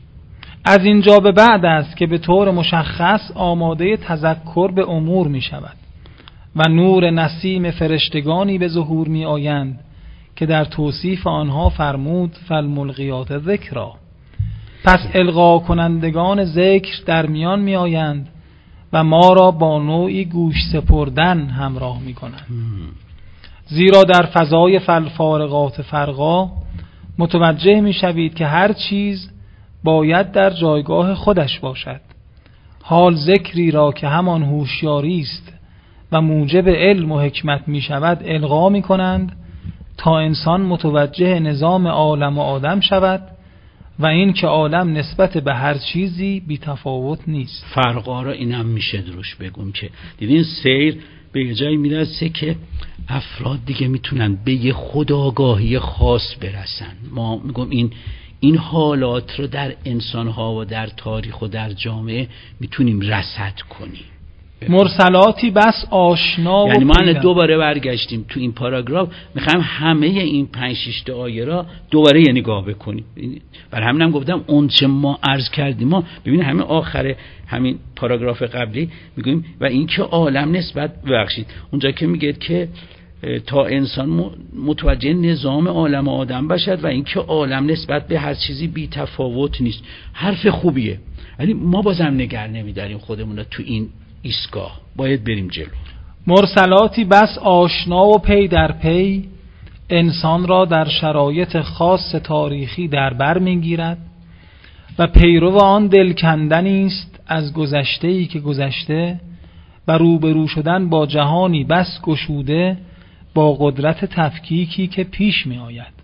از اینجا به بعد است که به طور مشخص آماده تذکر به امور می شود و نور نسیم فرشتگانی به ظهور می آیند که در توصیف آنها فرمود فالملقیات ذکرا. پس القا کنندگان ذکر در میان می آیند و ما را با نوعی گوش سپردن همراه می کنند. زیرا در فضای فالفارقات فرقا متوجه می شوید که هر چیز باید در جایگاه خودش باشد. حال ذکری را که همان هوشیاری است و موجب علم و حکمت می شود القا می کنند تا انسان متوجه نظام عالم و آدم شود و این که عالم نسبت به هر چیزی بی تفاوت نیست. فرقا را اینم میشه دروش بگم که دیدین سیر به جایی میرسه که افراد دیگه میتونن به یه خودآگاهی خاص برسن. ما میگم این حالات رو در انسان‌ها و در تاریخ و در جامعه میتونیم رصد کنیم. مرسلاتی بس آشنا و یعنی ما دوباره برگشتیم تو این پاراگراف، میخوایم همه این 5-6 تا آیه را دوباره یه نگاه بکنیم. برای همینم گفتم اون چه ما عرض کردیم، ما ببینید همین آخر همین پاراگراف قبلی میگیم و این که عالم نسبت ببخشید اونجا که میگه که تا انسان متوجه نظام عالم آدم باشد و اینکه عالم نسبت به هر چیزی بی تفاوت نیست. حرف خوبیه، ولی ما بازم نگر نمیداریم خودمون رو تو این ایستگاه. باید بریم جلو. مرسلاتی بس آشنا و پی در پی انسان را در شرایط خاص تاریخی در بر میگیرد و پیرو آن دل کندنی است از گذشته‌ای که گذشته و روبرو شدن با جهانی بس گشوده با قدرت تفکیکی که پیش می آید.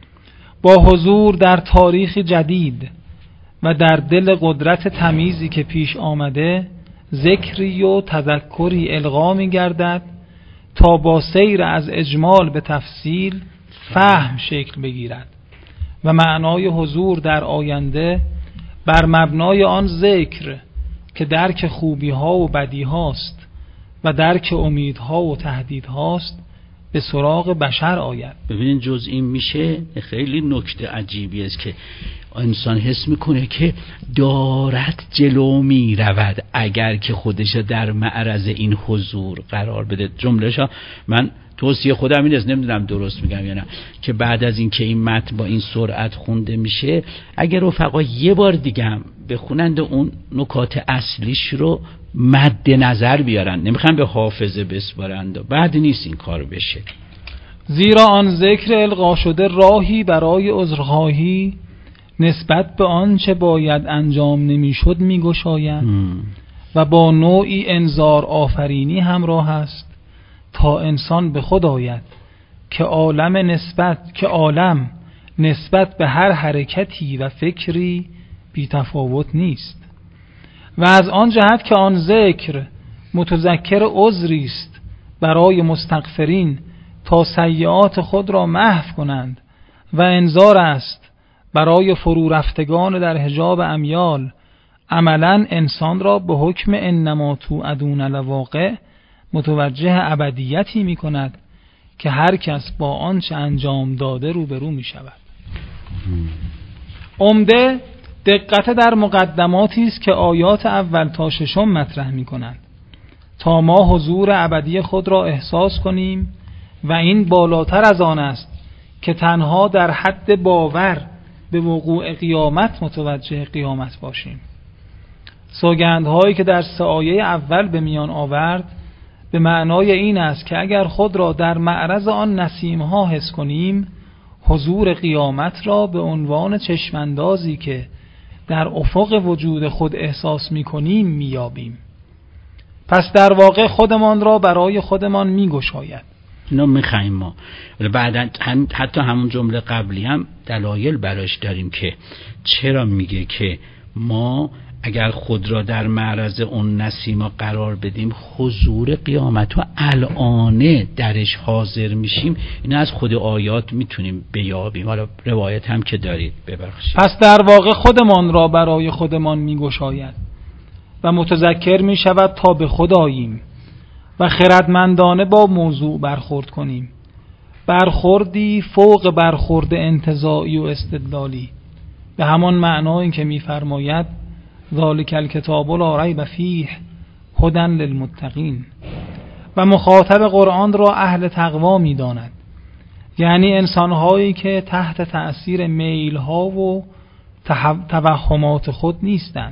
با حضور در تاریخ جدید و در دل قدرت تمیزی که پیش آمده ذکری و تذکری القا می گردد تا با سیر از اجمال به تفصیل فهم شکل بگیرد و معنای حضور در آینده بر مبنای آن ذکر که درک خوبی ها و بدی هاست و درک امیدها و تهدید هاست به سراغ بشر آید. ببینید جز این میشه خیلی نکته عجیبی است که انسان حس میکنه که دارد جلو میرود اگر که خودش در معرض این حضور قرار بده. جمله‌شا من توصیه خودم این است، نمیدونم درست میگم یا نه، که بعد از این که این متن با این سرعت خونده میشه اگر رفقا یه بار دیگه هم بخونند اون نکات اصلیش رو مد نظر بیارن، نمیخوام به حافظه بسپارند، بعد نیست این کار بشه. زیرا آن ذکر القا شده راهی برای عذرخواهی نسبت به آنچه باید انجام نمیشد میگشاید و با نوعی انذار آفرینی همراه است تا انسان به خود آید که عالم نسبت به هر حرکتی و فکری بی تفاوت نیست و از آن جهت که آن ذکر متذکر عذری است برای مستغفرین تا سیئات خود را محو کنند و انذار است برای فرو رفتگان در حجاب امیال. عملا انسان را به حکم انما توعدون لواقع متوجه ابدیتی می کند که هر کس با آنچه انجام داده روبرو می شود. عمده دقت در مقدماتی است که آیات اول تا ششم مطرح می کنند تا ما حضور ابدی خود را احساس کنیم و این بالاتر از آن است که تنها در حد باور به وقوع قیامت متوجه قیامت باشیم. سوگندهایی که در 3 آیه اول به میان آورد به معنای این است که اگر خود را در معرض آن نسیم‌ها حس کنیم، حضور قیامت را به عنوان چشماندازی که در افق وجود خود احساس می‌کنیم می‌یابیم. پس در واقع خودمان را برای خودمان می‌گشاید. اینو می‌خوایم ما. بعداً حتی همون جمله قبلی هم دلایل براش داریم که چرا میگه که ما اگر خود را در معرض اون نسیما قرار بدیم، حضور قیامت و الانه درش حاضر میشیم. این از خود آیات میتونیم بیابیم. حالا روایت هم که دارید ببخشید. پس در واقع خودمان را برای خودمان میگشاید و متذکر میشود تا به خود آییم و خردمندانه با موضوع برخورد کنیم، برخوردی فوق برخورد انتزاعی و استدلالی، به همان معنایی که میفرماید ذالک الکتاب لا ریب فیه هدی للمتقین. و مخاطب قرآن را اهل تقوا می‌داند، یعنی انسان‌هایی که تحت تأثیر میل‌ها و توهمات خود نیستند.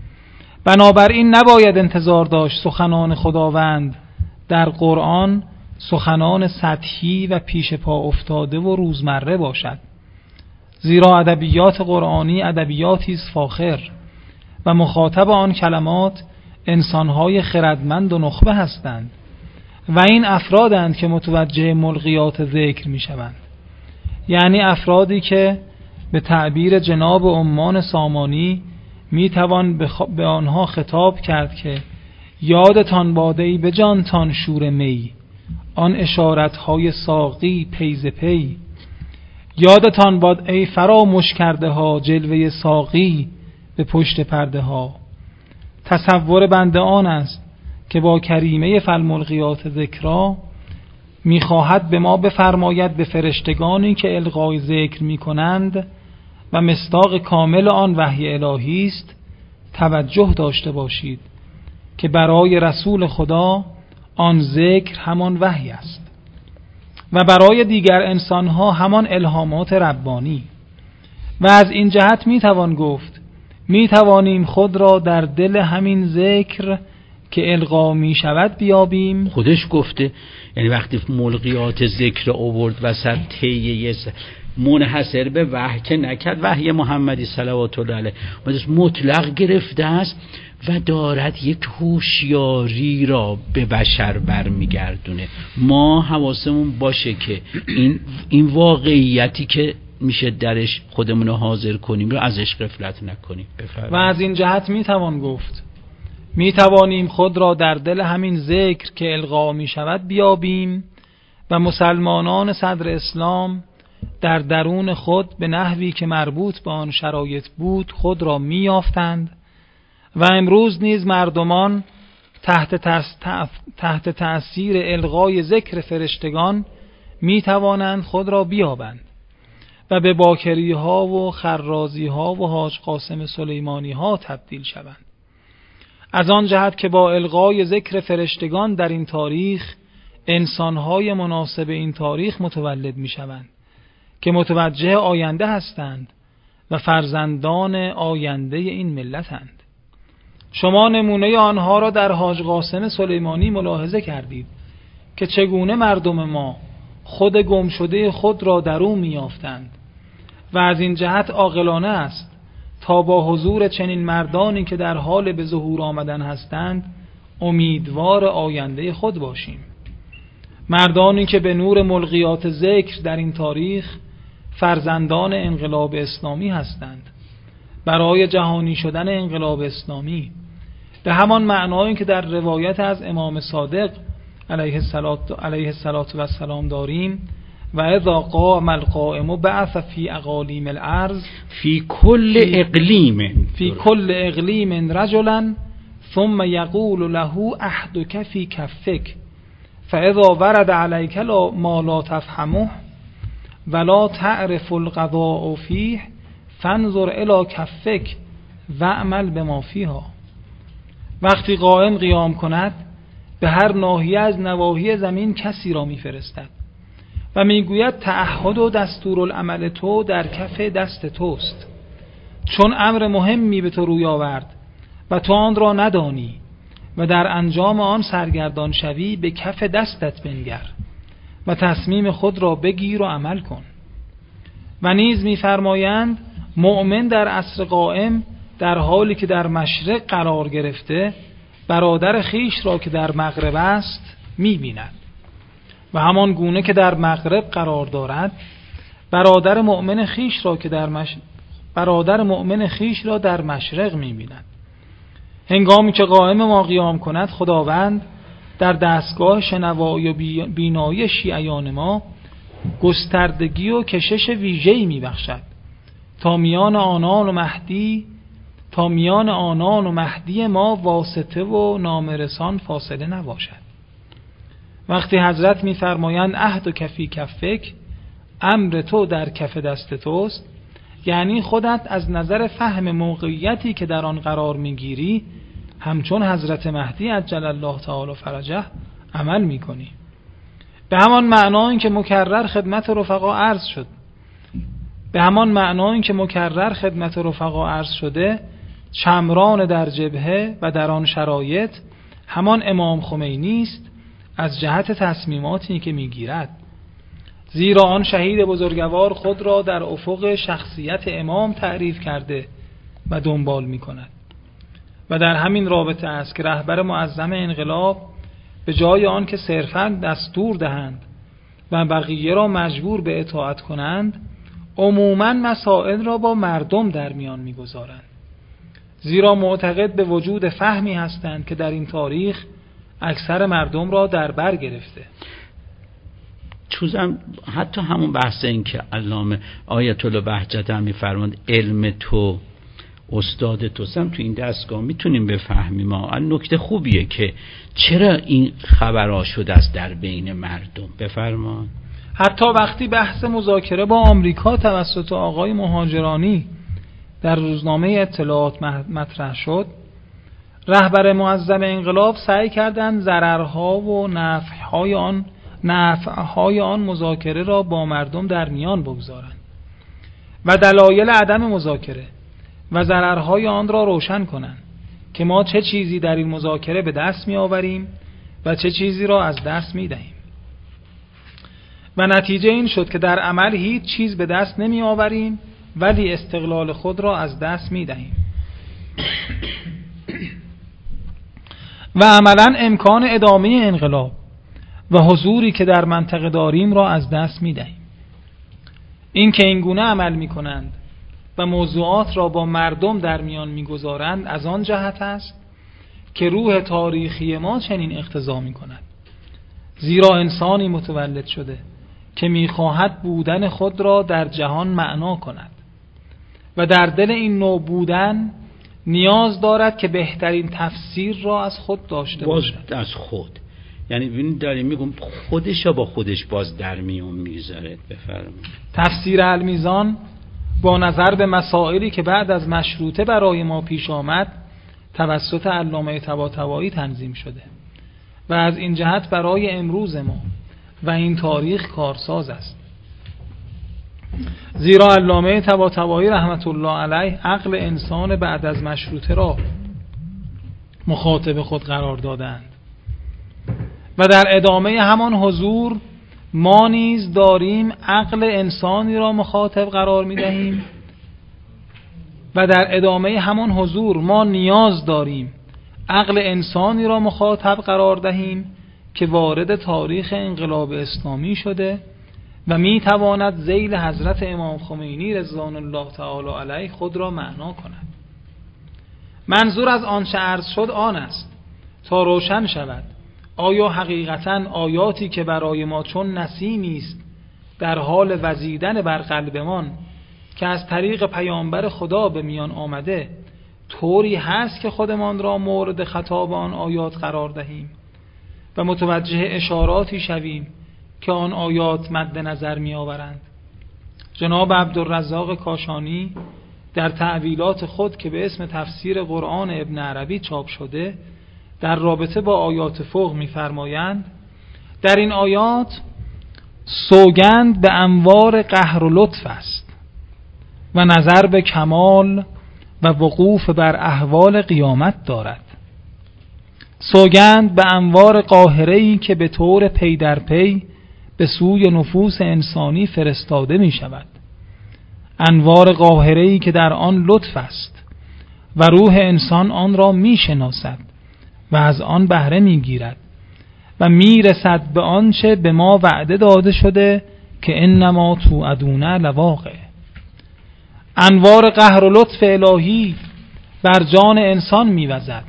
بنابراین نباید انتظار داشت سخنان خداوند در قرآن سخنان سطحی و پیش پا افتاده و روزمره باشد، زیرا ادبیات قرآنی ادبیاتی است فاخر و مخاطب آن کلمات انسان‌های خردمند و نخبه هستند و این افرادند که متوجه ملغیات ذکر می‌شوند، یعنی افرادی که به تعبیر جناب عمان سامانی میتوان به آنها خطاب کرد که یادتان باده‌ای به جانتان شور می، آن اشارت‌های ساقی پیز پی، یادتان باد ای فراموش کرده ها جلوه ساقی به پشت پرده ها. تصور بنده آن است که با کریمه فالملغیات ذکرا میخواهد به ما بفرماید به فرشتگانی که الغای ذکر میکنند و مصداق کامل آن وحی الهی است توجه داشته باشید که برای رسول خدا آن ذکر همان وحی است و برای دیگر انسانها همان الهامات ربانی. و از این جهت میتوان گفت میتوانیم خود را در دل همین ذکر که القا میشود بیابیم. خودش گفته، یعنی وقتی ملغیات ذکر آورد وسط طیه منحصر به وحی که نکرد، وحی محمدی صلوات الله علیه مطلق گرفته است و دارد یک هوشیاری را به بشر برمیگردونه. ما حواسمون باشه که این واقعیتی که میشه درش خودمون رو حاضر کنیم رو ازش غفلت نکنیم. و از این جهت میتوان گفت میتوانیم خود را در دل همین ذکر که القا میشود بیابیم و مسلمانان صدر اسلام در درون خود به نحوی که مربوط به آن شرایط بود خود را میافتند و امروز نیز مردمان تحت تأثیر الغای ذکر فرشتگان میتوانند خود را بیابند و به باکری ها و خرازی ها و حاج قاسم سلیمانی ها تبدیل شوند. از آن جهت که با الغای ذکر فرشتگان در این تاریخ انسانهای مناسب این تاریخ متولد می شوند که متوجه آینده هستند و فرزندان آینده این ملتند. شما نمونه آنها را در حاج قاسم سلیمانی ملاحظه کردید که چگونه مردم ما خود گم شده خود را در او میافتند و از این جهت عاقلانه است تا با حضور چنین مردانی که در حال به ظهور آمدن هستند امیدوار آینده خود باشیم. مردانی که به نور ملغیات ذکر در این تاریخ فرزندان انقلاب اسلامی هستند، برای جهانی شدن انقلاب اسلامی، به همان معنایی که در روایت از امام صادق علیه الصلاة و السلام داریم و اذا قام القائم بعث فی اقالیم الارض فی کل اقلیم رجلا ثم یقول له احدک فی کفک فاذا ورد علیک ما لا تفهمه ولا تعرف القضاء فیه فانظر الی کفک واعمل بما فیها. وقتی قائم قیام کند به هر ناحیه از نواحی زمین کسی را میفرستد و میگوید تعهد و دستورالعمل تو در کف دست توست، چون امر مهمی به تو روی آورد و تو آن را ندانی و در انجام آن سرگردان شوی به کف دستت بنگر و تصمیم خود را بگیر و عمل کن. و نیز می‌فرمایند مؤمن در عصر قائم در حالی که در مشرق قرار گرفته برادر خیش را که در مغرب است می‌بیند و همان گونه که در مغرب قرار دارد برادر مؤمن خیش را در مشرق می‌بیند. هنگامی که قائم ما قیام کند خداوند در دستگاه شنوایی و بینایی شیعیان ما گستردگی و کشش ویژه‌ای می‌بخشد تا میان آنان و مهدی ما واسطه و نامرسان فاصله نباشد. وقتی حضرت می‌فرمایند عهد و کفی کفک، امر تو در کف دست توست، یعنی خودت از نظر فهم موقعیتی که در آن قرار می‌گیری همچون حضرت مهدی عجل الله تعالی فرجه عمل می‌کنی. به همان معنای که مکرر خدمت رفقا عرض شده، چمران در جبهه و در آن شرایط همان امام خمینی است از جهت تصمیماتی که میگیرد، زیرا آن شهید بزرگوار خود را در افق شخصیت امام تعریف کرده و دنبال میکند. و در همین رابطه است که رهبر معظم انقلاب به جای آن که صرفاً دستور دهند و بقیه را مجبور به اطاعت کنند، عموماً مسائل را با مردم در میان میگذارند، زیرا معتقد به وجود فهمی هستند که در این تاریخ اکثر مردم را در بر گرفته. چوزم حتی همون بحث این که علامه آیت الله بهجت هم میفرماند علم تو استاد توسم تو این دستگاه میتونیم بفهمیم. ما نکته خوبیه که چرا این خبرها شده است در بین مردم. بفرمان. حتی وقتی بحث مذاکره با آمریکا توسط آقای مهاجرانی در روزنامه اطلاعات مطرح شد، رهبر معظم انقلاب سعی کردند ضررها و نفعهای آن مذاکره را با مردم در میان بگذارند و دلایل عدم مذاکره و ضررهای آن را روشن کنند که ما چه چیزی در این مذاکره به دست می آوریم و چه چیزی را از دست می دهیم. و نتیجه این شد که در عمل هیچ چیز به دست نمی آوریم ولی استقلال خود را از دست می دهیم و عملاً امکان ادامه انقلاب و حضوری که در منطقه داریم را از دست می دهیم. این که این گونه عمل می کنند و موضوعات را با مردم در میان می گذارند از آن جهت است که روح تاریخی ما چنین اقتضا می کند، زیرا انسانی متولد شده که می خواهد بودن خود را در جهان معنا کند و در دل این نوع بودن نیاز دارد که بهترین تفسیر را از خود داشته باشد. از خود، یعنی ببینید داریم میگم خودش با خودش باز در میون میذاره. بفرمایید. تفسیر المیزان با نظر به مسائلی که بعد از مشروطه برای ما پیش آمد توسط علامه طباطبایی تنظیم شده و از این جهت برای امروز ما و این تاریخ کارساز است، زیرا علامه طباطبایی رحمت الله علیه عقل انسان بعد از مشروطه را مخاطب خود قرار دادند و در ادامه همان حضور ما نیز داریم عقل انسانی را مخاطب قرار می دهیم و در ادامه همان حضور ما نیاز داریم عقل انسانی را مخاطب قرار دهیم که وارد تاریخ انقلاب اسلامی شده و می تواند ذیل حضرت امام خمینی رضوان الله تعالی علیه خود را معنا کند. منظور از آنچه عرض شد آن است تا روشن شود آیا حقیقتاً آیاتی که برای ما چون نسیمی است در حال وزیدن بر قلبمان که از طریق پیامبر خدا به میان آمده طوری هست که خودمان را مورد خطاب آن آیات قرار دهیم و متوجه اشاراتی شویم که آن آیات مد نظر می آورند. جناب عبدالرزاق کاشانی در تعویلات خود که به اسم تفسیر قرآن ابن عربی چاپ شده در رابطه با آیات فوق می فرمایند در این آیات سوگند به انوار قهر و لطف است و نظر به کمال و وقوف بر احوال قیامت دارد. سوگند به انوار قاهره‌ای که به طور پی در پی به سوی نفوس انسانی فرستاده می شود. انوار قاهره‌ای که در آن لطف است و روح انسان آن را می شناسد و از آن بهره می گیرد و می رسد به آنچه به ما وعده داده شده که انما توعدون لواقع. انوار قهر و لطف الهی بر جان انسان می وزد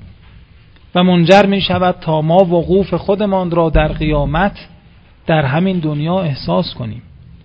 و منجر می شود تا ما وقوف خودمان را در قیامت در همین دنیا احساس کنیم.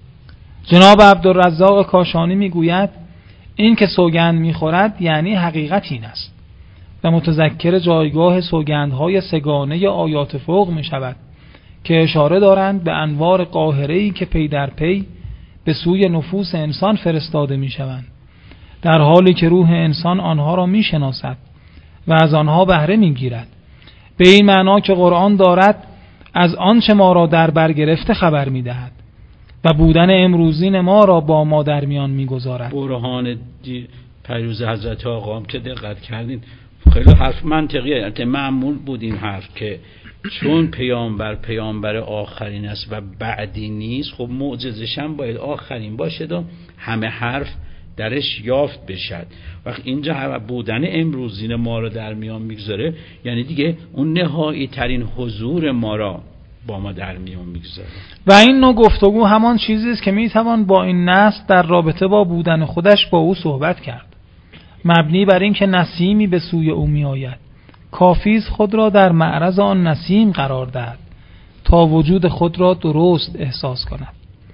جناب عبدالرزاق کاشانی می گوید این که سوگند می خورد یعنی حقیقت این است و متذکر جایگاه سوگندهای سگانه آیات فوق می شود که اشاره دارند به انوار قاهره‌ای که پی در پی به سوی نفوس انسان فرستاده می شوند، در حالی که روح انسان آنها را می شناسد و از آنها بهره می گیرد. به این معنا که قرآن دارد از آنچه ما را در بر گرفته خبر می دهد و بودن امروزین ما را با ما در میان می گذارد. برهان پیروز حضرت آقا هم که دقت کردین خیلی حرف منطقیه، معمول بود این حرف که چون پیامبر آخرین است و بعدی نیست، خب معجزش هم باید آخرین باشه و همه حرف درش یافت بشد. وقت اینجا بودن امروزین ما رو در میان میگذاره، یعنی دیگه اون نهایی ترین حضور ما را با ما در میان میگذاره. و این نوع گفتگو همان چیزی است که میتوان با این نسل در رابطه با بودن خودش با او صحبت کرد، مبنی بر این که نسیمی به سوی او میآید، کافی است خود را در معرض آن نسیم قرار دهد تا وجود خود را درست احساس کند.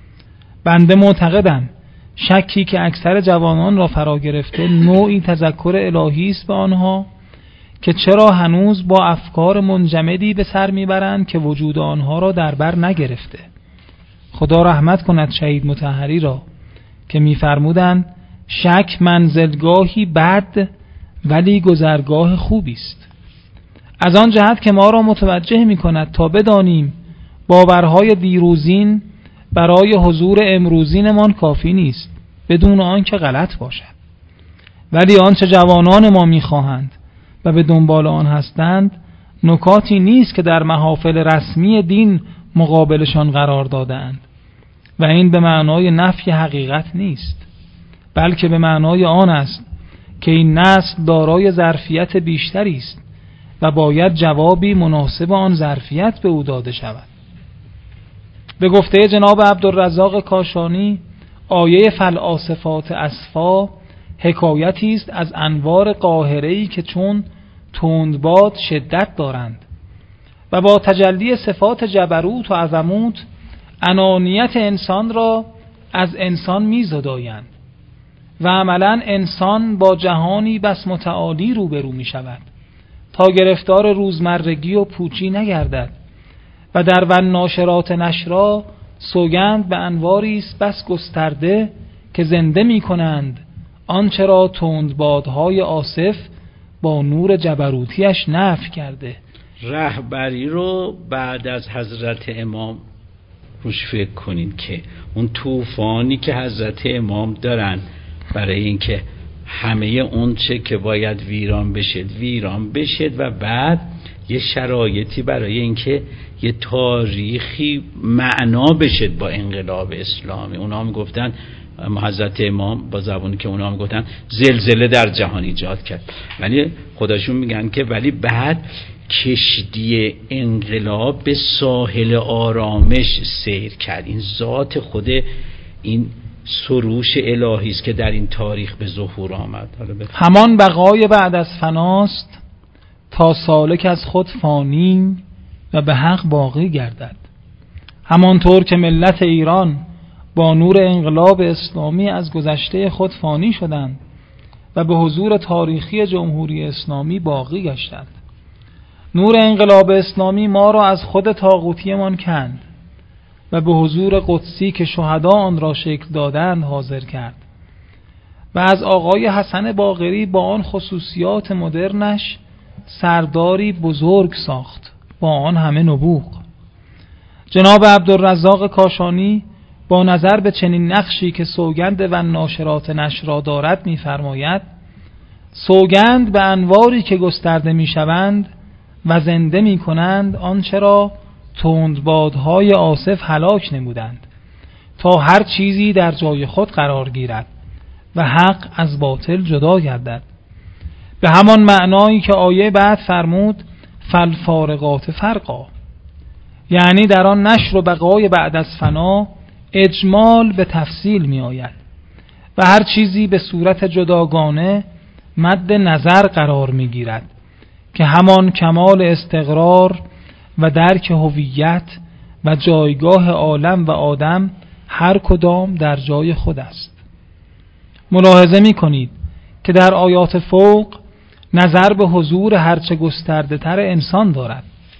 بنده معتقدم شکی که اکثر جوانان را فرا گرفته نوعی تذکر الهی است به آنها که چرا هنوز با افکار منجمدی به سر میبرند که وجود آنها را در بر نگرفته. خدا رحمت کند شهید مطهری را که میفرمودند شک منزلگاهی بد ولی گذرگاه خوبی است، از آن جهت که ما را متوجه میکند تا بدانیم باورهای دیروزین برای حضور امروزینمان کافی نیست بدون آنکه غلط باشد، ولی آنچه جوانان ما میخواهند و به دنبال آن هستند نکاتی نیست که در محافل رسمی دین مقابلشان قرار دادند و این به معنای نفی حقیقت نیست، بلکه به معنای آن است که این نسل دارای ظرفیت بیشتری است و باید جوابی مناسب آن ظرفیت به او داده شود. به گفته جناب عبدالرزاق کاشانی آیه فالعاصفات عصفا حکایتی است از انوار قاهره‌ای که چون تندباد شدت دارند و با تجلی صفات جبروت و عظمت انانیت انسان را از انسان می‌زدایند و عملاً انسان با جهانی بس متعالی روبرو می شود تا گرفتار روزمرگی و پوچی نگردد و در والناشرات نشرا سوگند به انواری است بس گسترده که زنده می کنند آنچه را تندبادهای آصف با نور جبروتیش نفی کرده. رهبری رو بعد از حضرت امام روش فکر کنین که اون طوفانی که حضرت امام دارن برای اینکه همه اون چه که باید ویران بشد و بعد یه شرایطی برای اینکه یه تاریخی معنا بشد با انقلاب اسلامی. اونا هم گفتن حضرت امام با زبانی که اونا هم گفتن زلزله در جهان ایجاد کرد، ولی خودشون میگن که ولی بعد کشتی انقلاب به ساحل آرامش سیر کرد. این ذات خود این سروش الهی است که در این تاریخ به ظهور آمد. همان بقای بعد از فناست تا سالک از خود فانی و به حق باقی گردد. همانطور که ملت ایران با نور انقلاب اسلامی از گذشته خود فانی شدند و به حضور تاریخی جمهوری اسلامی باقی گشتند. نور انقلاب اسلامی ما را از خود طاغوتیمان کند و به حضور قدسی که شهدا آن را شکل دادند حاضر کرد و از آقای حسن باقری با آن خصوصیات مدرنش سرداری بزرگ ساخت با آن همه نبوغ. جناب عبدالرزاق کاشانی با نظر به چنین نقشی که سوگند و ناشرات نشرا دارد می‌فرماید سوگند به انواری که گسترده می‌شوند و زنده می کنند آنچه را تندبادهای آصف هلاک نمودند، تا هر چیزی در جای خود قرار گیرد و حق از باطل جدا گردد. به همان معنایی که آیه بعد فرمود فالفارقات فرقا، یعنی در آن نشر و بقای بعد از فنا اجمال به تفصیل می آید و هر چیزی به صورت جداگانه مد نظر قرار می گیرد که همان کمال استقرار و درک هویت و جایگاه عالم و آدم هر کدام در جای خود است. ملاحظه می کنید که در آیات فوق نظر به حضور هرچه گسترده تر انسان دارد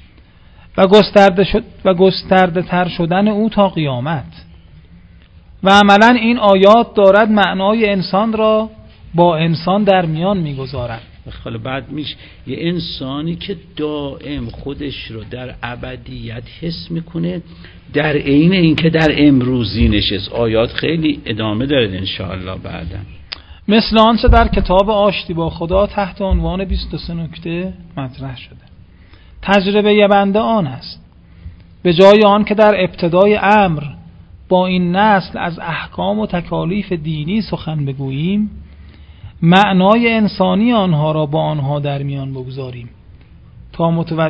و گسترده تر شدن او تا قیامت، و عملا این آیات دارد معنای انسان را با انسان در میان میگذارد. خاله بعد میشه یه انسانی که دائم خودش رو در ابدیت حس میکنه در عین اینکه در امروزی نشست. آیات خیلی ادامه داره انشاءالله بعدا، مثل آنچه در کتاب آشتی با خدا تحت عنوان 23 نکته مطرح شده. تجربه ی بنده آن است به جای آن که در ابتدای امر با این نسل از احکام و تکالیف دینی سخن بگوییم، معنای انسانی آنها را با آنها در میان بگذاریم تا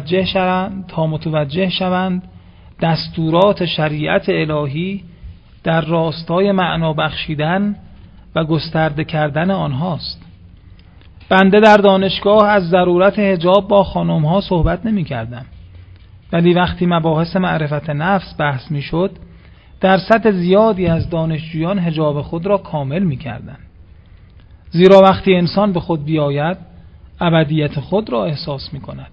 متوجه شوند دستورات شریعت الهی در راستای معنا بخشیدن و گسترده کردن آنهاست. بنده در دانشگاه از ضرورت حجاب با خانم‌ها صحبت نمی‌کردم، ولی وقتی مباحث معرفت نفس بحث می‌شد، درصد زیادی از دانشجویان حجاب خود را کامل می‌کردند. زیرا وقتی انسان به خود بیاید، ابدیت خود را احساس می‌کند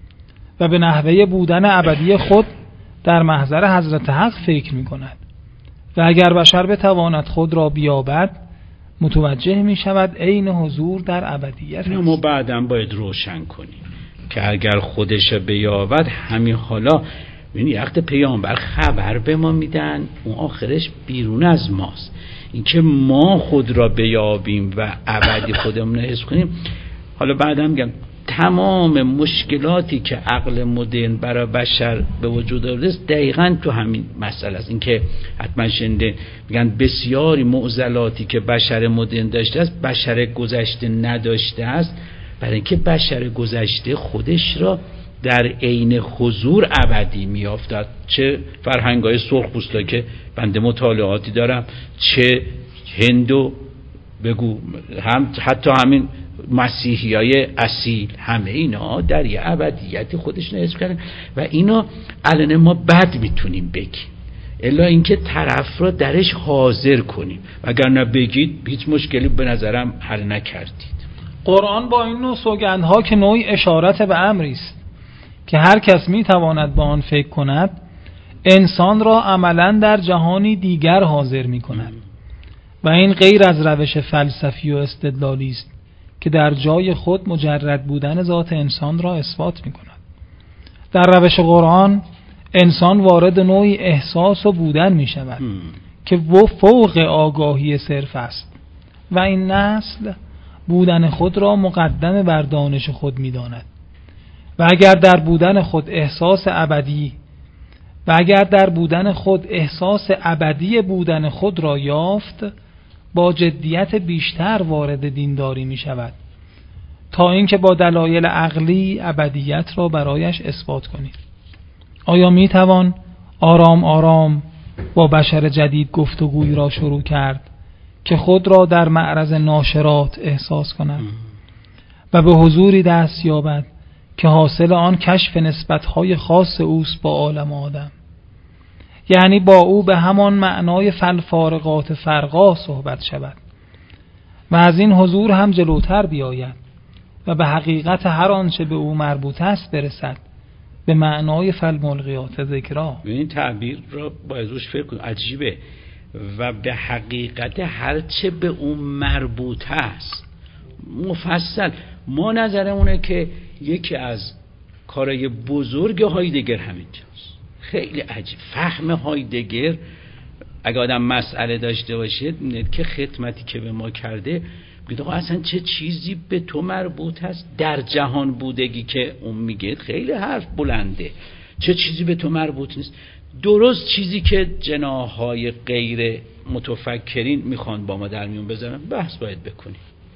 و به نحوه بودن ابدی خود در محضر حضرت حق فکر می‌کند و اگر بشر بتواند خود را بیابد، متوجه می شود عین حضور در ابدیت. ما بعداً باید روشن کنیم که اگر خودش بیابد، همین حالا ببینید وقت پیامبر خبر به ما میدن اون آخرش بیرون از ماست. اینکه ما خود را بیابیم و ابدی خودمون رو حس کنیم. حالا بعدا میگم تمام مشکلاتی که عقل مدرن برای بشر به وجود آورده است دقیقاً تو همین مسئله است. اینکه حتما شنیده میگن بسیاری معضلاتی که بشر مدرن داشته است بشر گذشته نداشته است، برای اینکه بشر گذشته خودش را در عین حضور ابدی میافتد. چه فرهنگ‌های سرخپوستا که بنده مطالعاتی دارم، چه هندو بگو، هم حتی همین مسیحیای اصیل، همه اینا در یه ابدیت خودش نحس کردن و اینا الان ما بد میتونیم بگیم، الا اینکه طرف را درش حاضر کنیم، اگر نه بگید هیچ مشکلی به نظرم حل نکردید. قرآن با این نوع سوگندها که نوعی اشارت به امری است که هر کس میتواند با آن فکر کند، انسان را عملا در جهانی دیگر حاضر میکند و این غیر از روش فلسفی و استدلالی است که در جای خود مجرد بودن ذات انسان را اثبات می کند. در روش قرآن انسان وارد نوعی احساس و بودن می شود که فوق آگاهی صرف است و این نسل بودن خود را مقدم بر دانش خود می داند و اگر در بودن خود احساس ابدی بودن خود را یافت، با جدیت بیشتر وارد دینداری می شود تا اینکه با دلایل عقلی ابدیت را برایش اثبات کنید. آیا می توان آرام آرام با بشر جدید گفتگویی را شروع کرد که خود را در معرض ناشرات احساس کند و به حضوری دست یابد که حاصل آن کشف نسبت‌های خاص اوست با عالم آدم، یعنی با او به همان معنای فالفارقات فرقا صحبت شود و از این حضور هم جلوتر بیاید و به حقیقت هر آنچه به او مربوط است برسد، به معنای فالملقیات ذکرا. این تعبیر را باید روش فکر کنیم، عجیبه. و به حقیقت هر چه به اون مربوط است مفصل. ما نظرمونه که یکی از کارهای بزرگ هایدگر همینجاست. خیلی عجیب فهم هایدگر. اگه آدم مسئله داشته باشه که خدمتی که به ما کرده میگه آقا اصلا چه چیزی به تو مربوط هست در جهان بودگی که اون میگه خیلی حرف بلنده، چه چیزی به تو مربوط نیست. درست چیزی که جناحهای غیر متفکرین میخوان با ما در میون بذارن بحث باید بکنیم.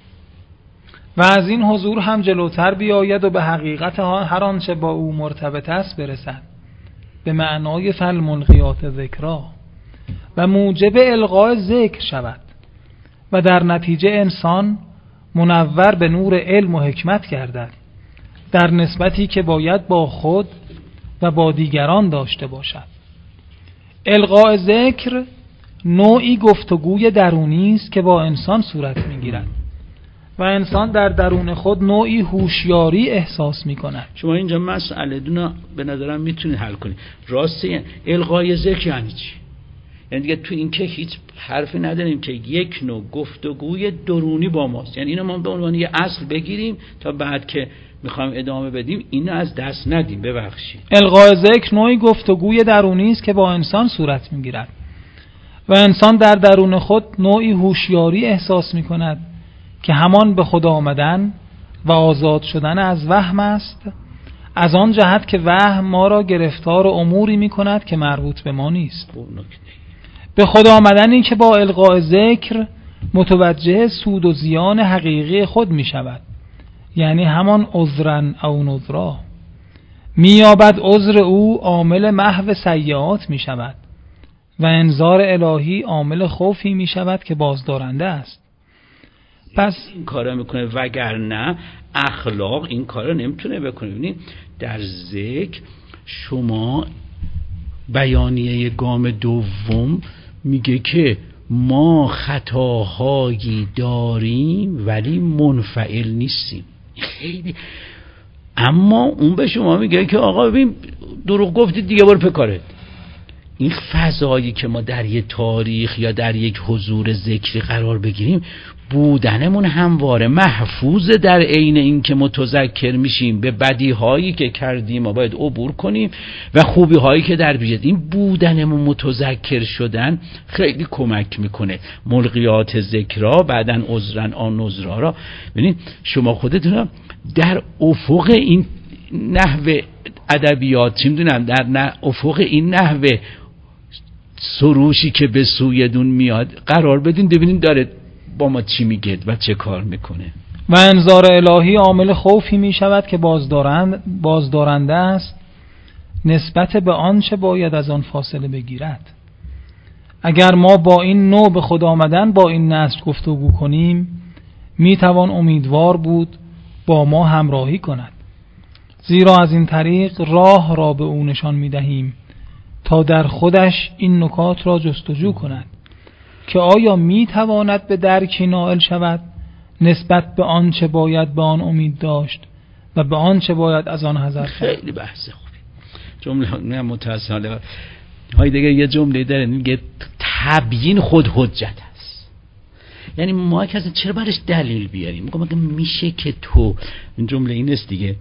و از این حضور هم جلوتر بیاید و به حقیقت هر آنچه با او مرتبط است برسد، به معنای فالملقیات ذکرا، و موجب القاء ذکر شود و در نتیجه انسان منور به نور علم و حکمت گردد در نسبتی که باید با خود و با دیگران داشته باشد. القاء ذکر نوعی گفتگوی درونی است که با انسان صورت می‌گیرد و انسان در درون خود نوعی هوشیاری احساس می‌کند. شما اینجا مسئله دونه به نظرم میتونید حل کنید. راسته القاء ذکر یعنی چی؟ یعنی دیگه تو این که هیچ حرفی نداریم که یک نوع گفتگوی درونی با ماست. یعنی اینو ما به عنوان یه اصل بگیریم تا بعد که میخوایم ادامه بدیم اینو از دست ندیم. ببخشید. القاء ذکر نوعی گفتگوی درونی است که با انسان صورت می‌گیرد و انسان در درون خود نوعی هوشیاری احساس می‌کند که همان به خدا آمدن و آزاد شدن از وهم است، از آن جهت که وهم ما را گرفتار اموری می‌کند که مربوط به ما نیست. به خدا آمدنی که با القاء ذکر متوجه سود و زیان حقیقی خود می‌شود، یعنی همان عذرن او نذرا، می‌یابد عذر او عامل محو سیئات می‌شود و انذار الهی عامل خوفی می‌شود که بازدارنده است. پس این کارا میکنه، وگرنه اخلاق این کارا نمیتونه بکنه. ببینید در ذکر شما بیانیه گام دوم میگه که ما خطاهایی داریم ولی منفعل نیستیم. خیلی اما اون به شما میگه که آقا ببین دروغ گفتید دیگه برو پکارت. این فضایی که ما در یک تاریخ یا در یک حضور ذکری قرار بگیریم بودنمون همواره محفوظ در عین این که متذکر میشیم به بدیهایی که کردیم ما باید عبور کنیم و خوبی هایی که در بیاد. این بودنمون متذکر شدن خیلی کمک میکنه. ملقیات ذکرا بعدن عذرن آن نذرا را ببینید شما خودتون در افق این نحو ادبیات چی میدونم در افق این نحو سروشی که به سوی دون میاد قرار بدین ببینین داره با ما چی میگه و چه کار میکنه. و انذار الهی عامل خوفی میشود که بازدارنده است نسبت به آنچه باید از آن فاصله بگیرد. اگر ما با این نوع به خود آمدن با این نسل گفتگو کنیم میتوان امیدوار بود با ما همراهی کند، زیرا از این طریق راه را به او نشان میدهیم تا در خودش این نکات را جستجو کند که آیا میتواند به درکی نائل شود نسبت به آنچه باید به آن امید داشت و به آنچه باید از آن حذر کرد. خیلی بحث خوبی. جمله متأسفانه های دیگه یه جمله داره میگه تبیین خود حجت است. یعنی ما کسی چرا برش دلیل بیاریم؟ میگم میشه که تو این جمله این است دیگه،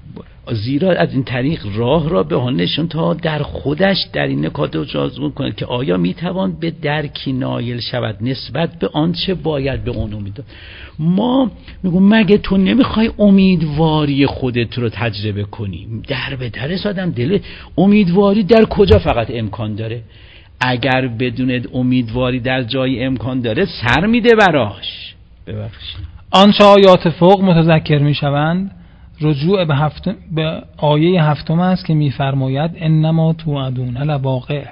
زیرا از این طریق راه را به آن نشون تا در خودش در این نکات رو جازم کنه که آیا میتوان به درکی نایل شود نسبت به آنچه باید به اون امید داشت. ما میگم مگه تو نمیخوای امیدواری خودت رو تجربه کنی؟ در به در سادم دل امیدواری در کجا فقط امکان داره؟ اگر بدون امیدواری در جای امکان داره سر میده براش. ببخشید آنچه آیات فوق متذکر میشوند رجوع به آیه هفتم است که می‌فرماید انما توعدون لواقع،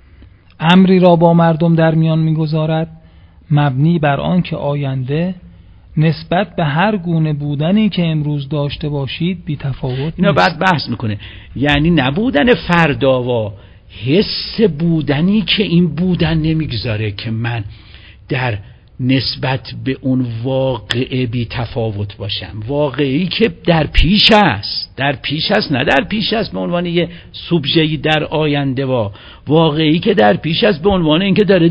امری را با مردم در میان می‌گذارد مبنی بر آن که آینده نسبت به هر گونه بودنی که امروز داشته باشید بی تفاوت. اینا بعد بحث میکنه، یعنی نبودن فردا و حس بودنی که این بودن نمیگذاره که من در نسبت به اون واقعه بی تفاوت باشم. واقعی که در پیش است نه در پیش است به عنوان یه سوبژه‌ای در آینده، واقعی که در پیش است به عنوان اینکه داره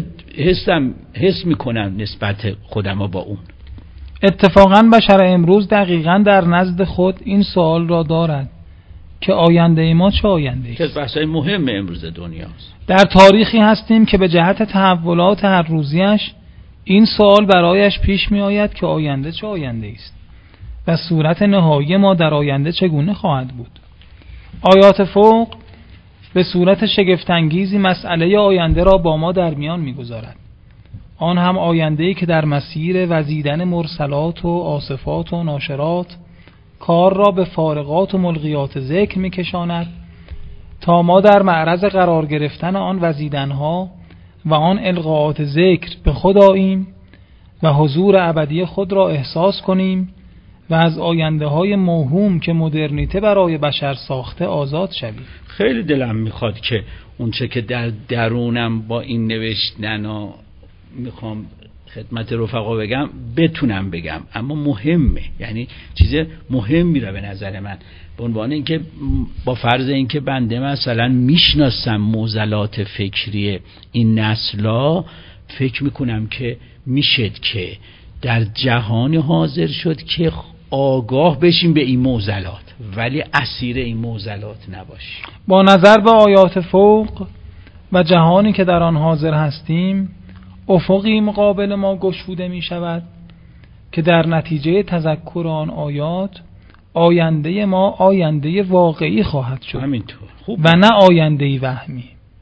حس میکنم نسبت خودم با اون. اتفاقاً بشر امروز دقیقاً در نزد خود این سوال را دارد که آینده ما چه آینده است؟ که بحثای مهم امروز دنیاست. در تاریخی هستیم که به جهت تحولات هر روزیش این سوال برایش پیش می آید که آینده چه آینده است و صورت نهایی ما در آینده چگونه خواهد بود. آیات فوق به صورت شگفت‌انگیزی مسئله آینده را با ما در میان می‌گذارد. آن هم آینده‌ای که در مسیر وزیدن مرسلات و آصفات و ناشرات کار را به فارغات و ملغیات ذکر می‌کشاند تا ما در معرض قرار گرفتن آن وزیدنها و آن الغاءات ذکر به خود آییم و حضور ابدی خود را احساس کنیم و از آینده‌های موهوم که مدرنیته برای بشر ساخته آزاد شویم. خیلی دلم میخواد که اونچه که در درونم با این نوشتن میخوام خدمت رفقا بگم بتونم بگم، اما مهمه، یعنی چیز مهمی را به نظر من به عنوان اینکه با فرض اینکه بنده مثلا میشناسم معضلات فکری این نسلا، فکر میکنم که میشد که در جهان حاضر شد که آگاه بشیم به این معضلات ولی اسیر این معضلات نباشیم. با نظر به آیات فوق و جهانی که در آن حاضر هستیم، افقی مقابل ما گشوده می شود که در نتیجه تذکر آن آیات آینده ما آینده واقعی خواهد شد. همینطور. خوب. و نه آینده وهمی.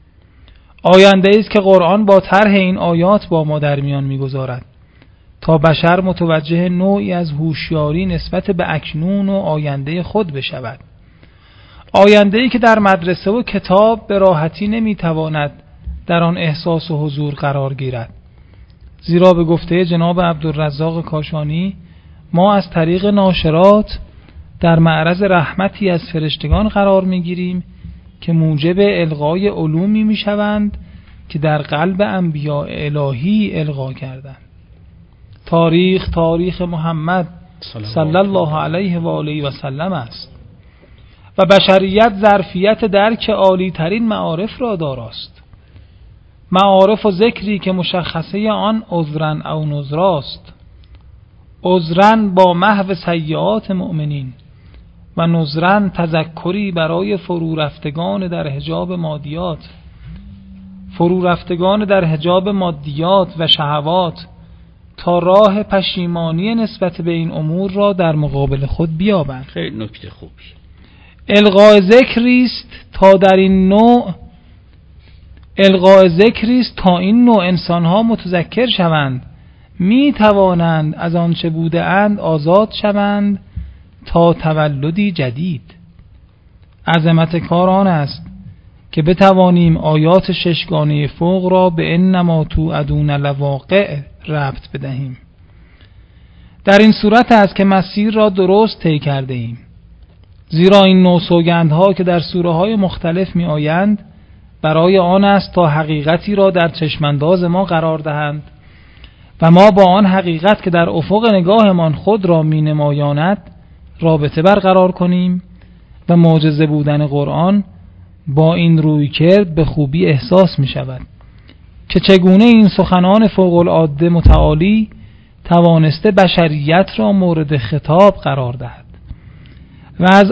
آینده است که قرآن با طرح این آیات با ما در میان می‌گذارد تا بشر متوجه نوعی از هوشیاری نسبت به اکنون و آینده خود بشود. آینده‌ای که در مدرسه و کتاب به راحتی نمی‌تواند در آن احساس و حضور قرار گیرد، زیرا به گفته جناب عبدالرزاق کاشانی ما از طریق ناشرات در معرض رحمتی از فرشتگان قرار می‌گیریم که موجب الغای علومی می‌شوند که در قلب انبیاء الهی الغا کردند. تاریخ محمد صلی الله علیه و آله و سلم است و بشریت ظرفیت درک عالی ترین معارف را داراست، معارف و ذکری که مشخصه آن عذرن او نذراست، عذرن با محو سیئات مؤمنین و نذرن تذکری برای فرورفتگان در حجاب مادیات و شهوات تا راه پشیمانی نسبت به این امور را در مقابل خود بیابند. خیلی نکته خوبی. الغاء ذکری است تا این نوع انسانها متذکر شوند، می توانند از آنچه بوده اند آزاد شوند تا تولدی جدید. عظمت کار آن است که بتوانیم آیات ششگانه فوق را به انما توعدون لواقع ربط بدهیم. در این صورت است که مسیر را درست طی کرده ایم، زیرا این نوع سوگندها که در سوره های مختلف می آیند برای آن است تا حقیقتی را در چشمانداز ما قرار دهند و ما با آن حقیقت که در افق نگاهمان خود را می نمایاند رابطه برقرار کنیم و معجزه بودن قرآن با این رویکرد به خوبی احساس می شود که چگونه این سخنان فوق العاده متعالی توانسته بشریت را مورد خطاب قرار دهد و از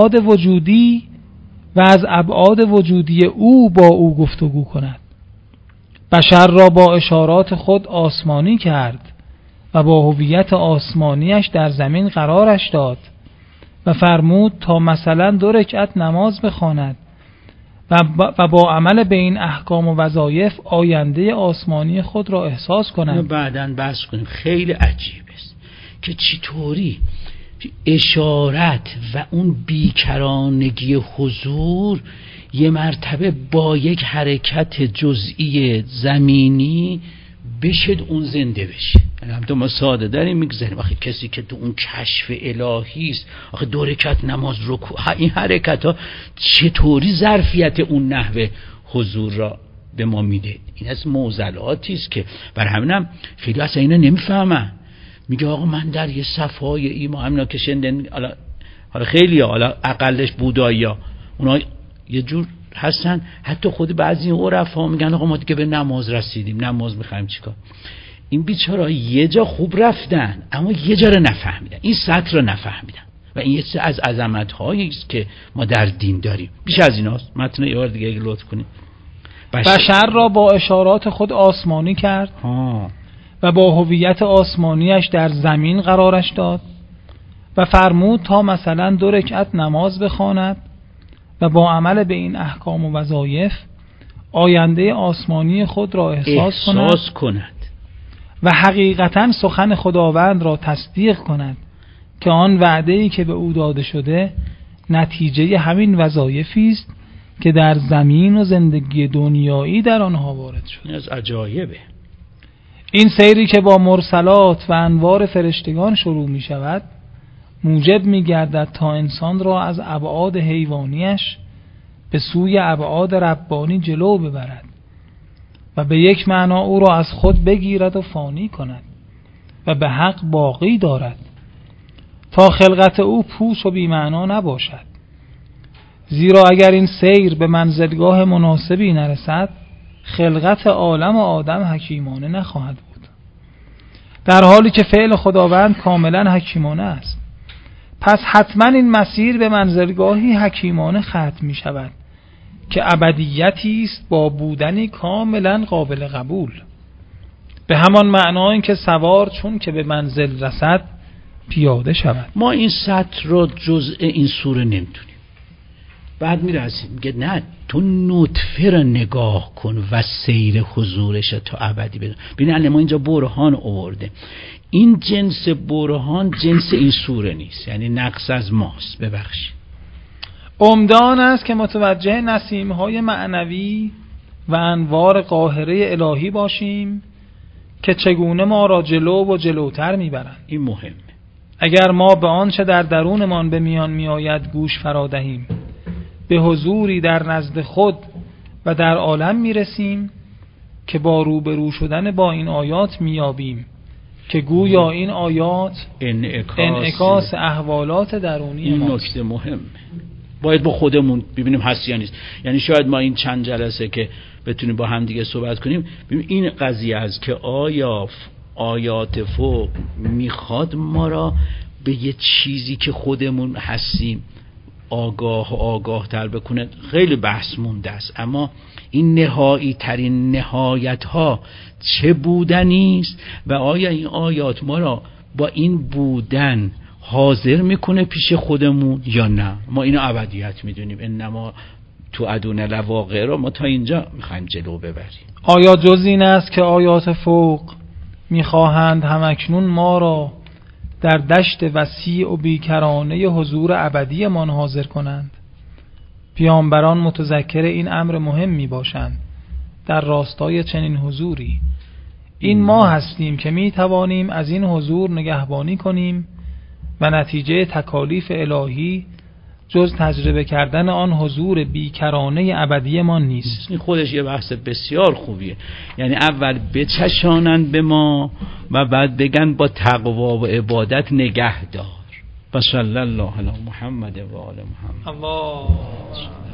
ابعاد وجودی او با او گفتگو کند. بشر را با اشارات خود آسمانی کرد و با هویت آسمانیش در زمین قرارش داد و فرمود تا مثلا 2 رکعت نماز بخواند و با عمل به این احکام و وظایف آینده آسمانی خود را احساس کند. بعداً بحث کنیم. خیلی عجیب است که چطوری اشارت و اون بیکرانگی حضور یه مرتبه با یک حرکت جزئی زمینی بشد اون زنده بشه. یعنی تو ما ساده داریم میگذاریم آخه کسی که تو اون کشف الهی است، آخه 2 رکعت نماز رکوع، این حرکت ها چطوری ظرفیت اون نحوه حضور را به ما میده؟ این از معضلاتی است که برای همینم خیلی اصلا اینا نمیفهمن. میگه آقا من در یه صفای ایمان همینا که شندن، حالا خیلی حالا اقلش بودایی‌ها اونا یه جور هستن، حتی خود بعضی عرفا میگن آقا ما دیگه به نماز رسیدیم، نماز میخوایم چیکار. این بیچاره‌ها یه جا خوب رفتن اما یه جا رو نفهمیدن، این سطح رو نفهمیدن و این یه از عظمت‌هایی است که ما در دین داریم. بیش از ایناست. متن یه بار دیگه اگه لطف کنید. بشر را با اشارات خود آسمانی کرد و با هویت آسمانیش در زمین قرارش داد و فرمود تا مثلا 2 رکعت نماز بخواند و با عمل به این احکام و وظایف آینده آسمانی خود را احساس کند و حقیقتا سخن خداوند را تصدیق کند که آن وعده‌ای که به او داده شده نتیجه همین وظایفی است که در زمین و زندگی دنیایی در آنها وارد شده. از عجایبه. این سیری که با مرسلات و انوار فرشتگان شروع می شود موجب می گردد تا انسان را از ابعاد حیوانیش به سوی ابعاد ربانی جلو ببرد و به یک معنا او را از خود بگیرد و فانی کند و به حق باقی دارد تا خلقت او پوچ و بی معنا نباشد. زیرا اگر این سیر به منزلگاه مناسبی نرسد خلقت عالم و آدم حکیمانه نخواهد بود، در حالی که فعل خداوند کاملا حکیمانه است. پس حتما این مسیر به منزلگاهی حکیمانه ختم می شود که ابدیتی است با بودنی کاملا قابل قبول، به همان معنای که سوار چون که به منزل رسد پیاده شود. ما این سطر رو جزء این سوره نمیدونیم. بعد میرسیم میگه نه، تو نطفه رو نگاه کن و سیر حضورش تا ابدی بدون. ببین ما اینجا برهان آورده. این جنس برهان جنس این سوره نیست، یعنی نقص از ماست. ببخشید. عمدان است که متوجه نسیم‌های معنوی و انوار قاهره الهی باشیم که چگونه ما را جلو و جلوتر میبرند. این مهمه. اگر ما به آنچه در درونمان به میان میآید گوش فرا دهیم، به حضوری در نزد خود و در عالم میرسیم که با روبرو شدن با این آیات میابیم که گویا این آیات انعکاس احوالات درونی این ماست. نکته مهمه. باید با خودمون ببینیم هست یا نیست. یعنی شاید ما این چند جلسه که بتونیم با هم دیگه صحبت کنیم ببینیم این قضیه است که آیات فوق میخواد ما را به یه چیزی که خودمون هستیم آگاه تر بکنه. خیلی بحث مونده است، اما این نهایی ترین نهایت ها چه بودنی است و آیا این آیات ما را با این بودن حاضر میکنه پیش خودمون یا نه؟ ما اینو ابدیت میدونیم، انما تو ادون لواقع رو ما تا اینجا میخوایم جلو ببریم. آیا جز این است که آیات فوق میخواهند همکنون ما را در دشت وسیع و بیکرانه حضور ابدی من حاضر کنند؟ پیامبران متذکر این امر مهم می باشند در راستای چنین حضوری. این ما هستیم که می توانیم از این حضور نگهبانی کنیم و نتیجه تکالیف الهی جز تجربه کردن آن حضور بیکرانه ابدی ما نیست. این خودش یه بحث بسیار خوبیه. یعنی اول بچشانند به ما و بعد بگن با تقوا و عبادت نگه دار. و صلی الله علی محمد و آل محمد. الله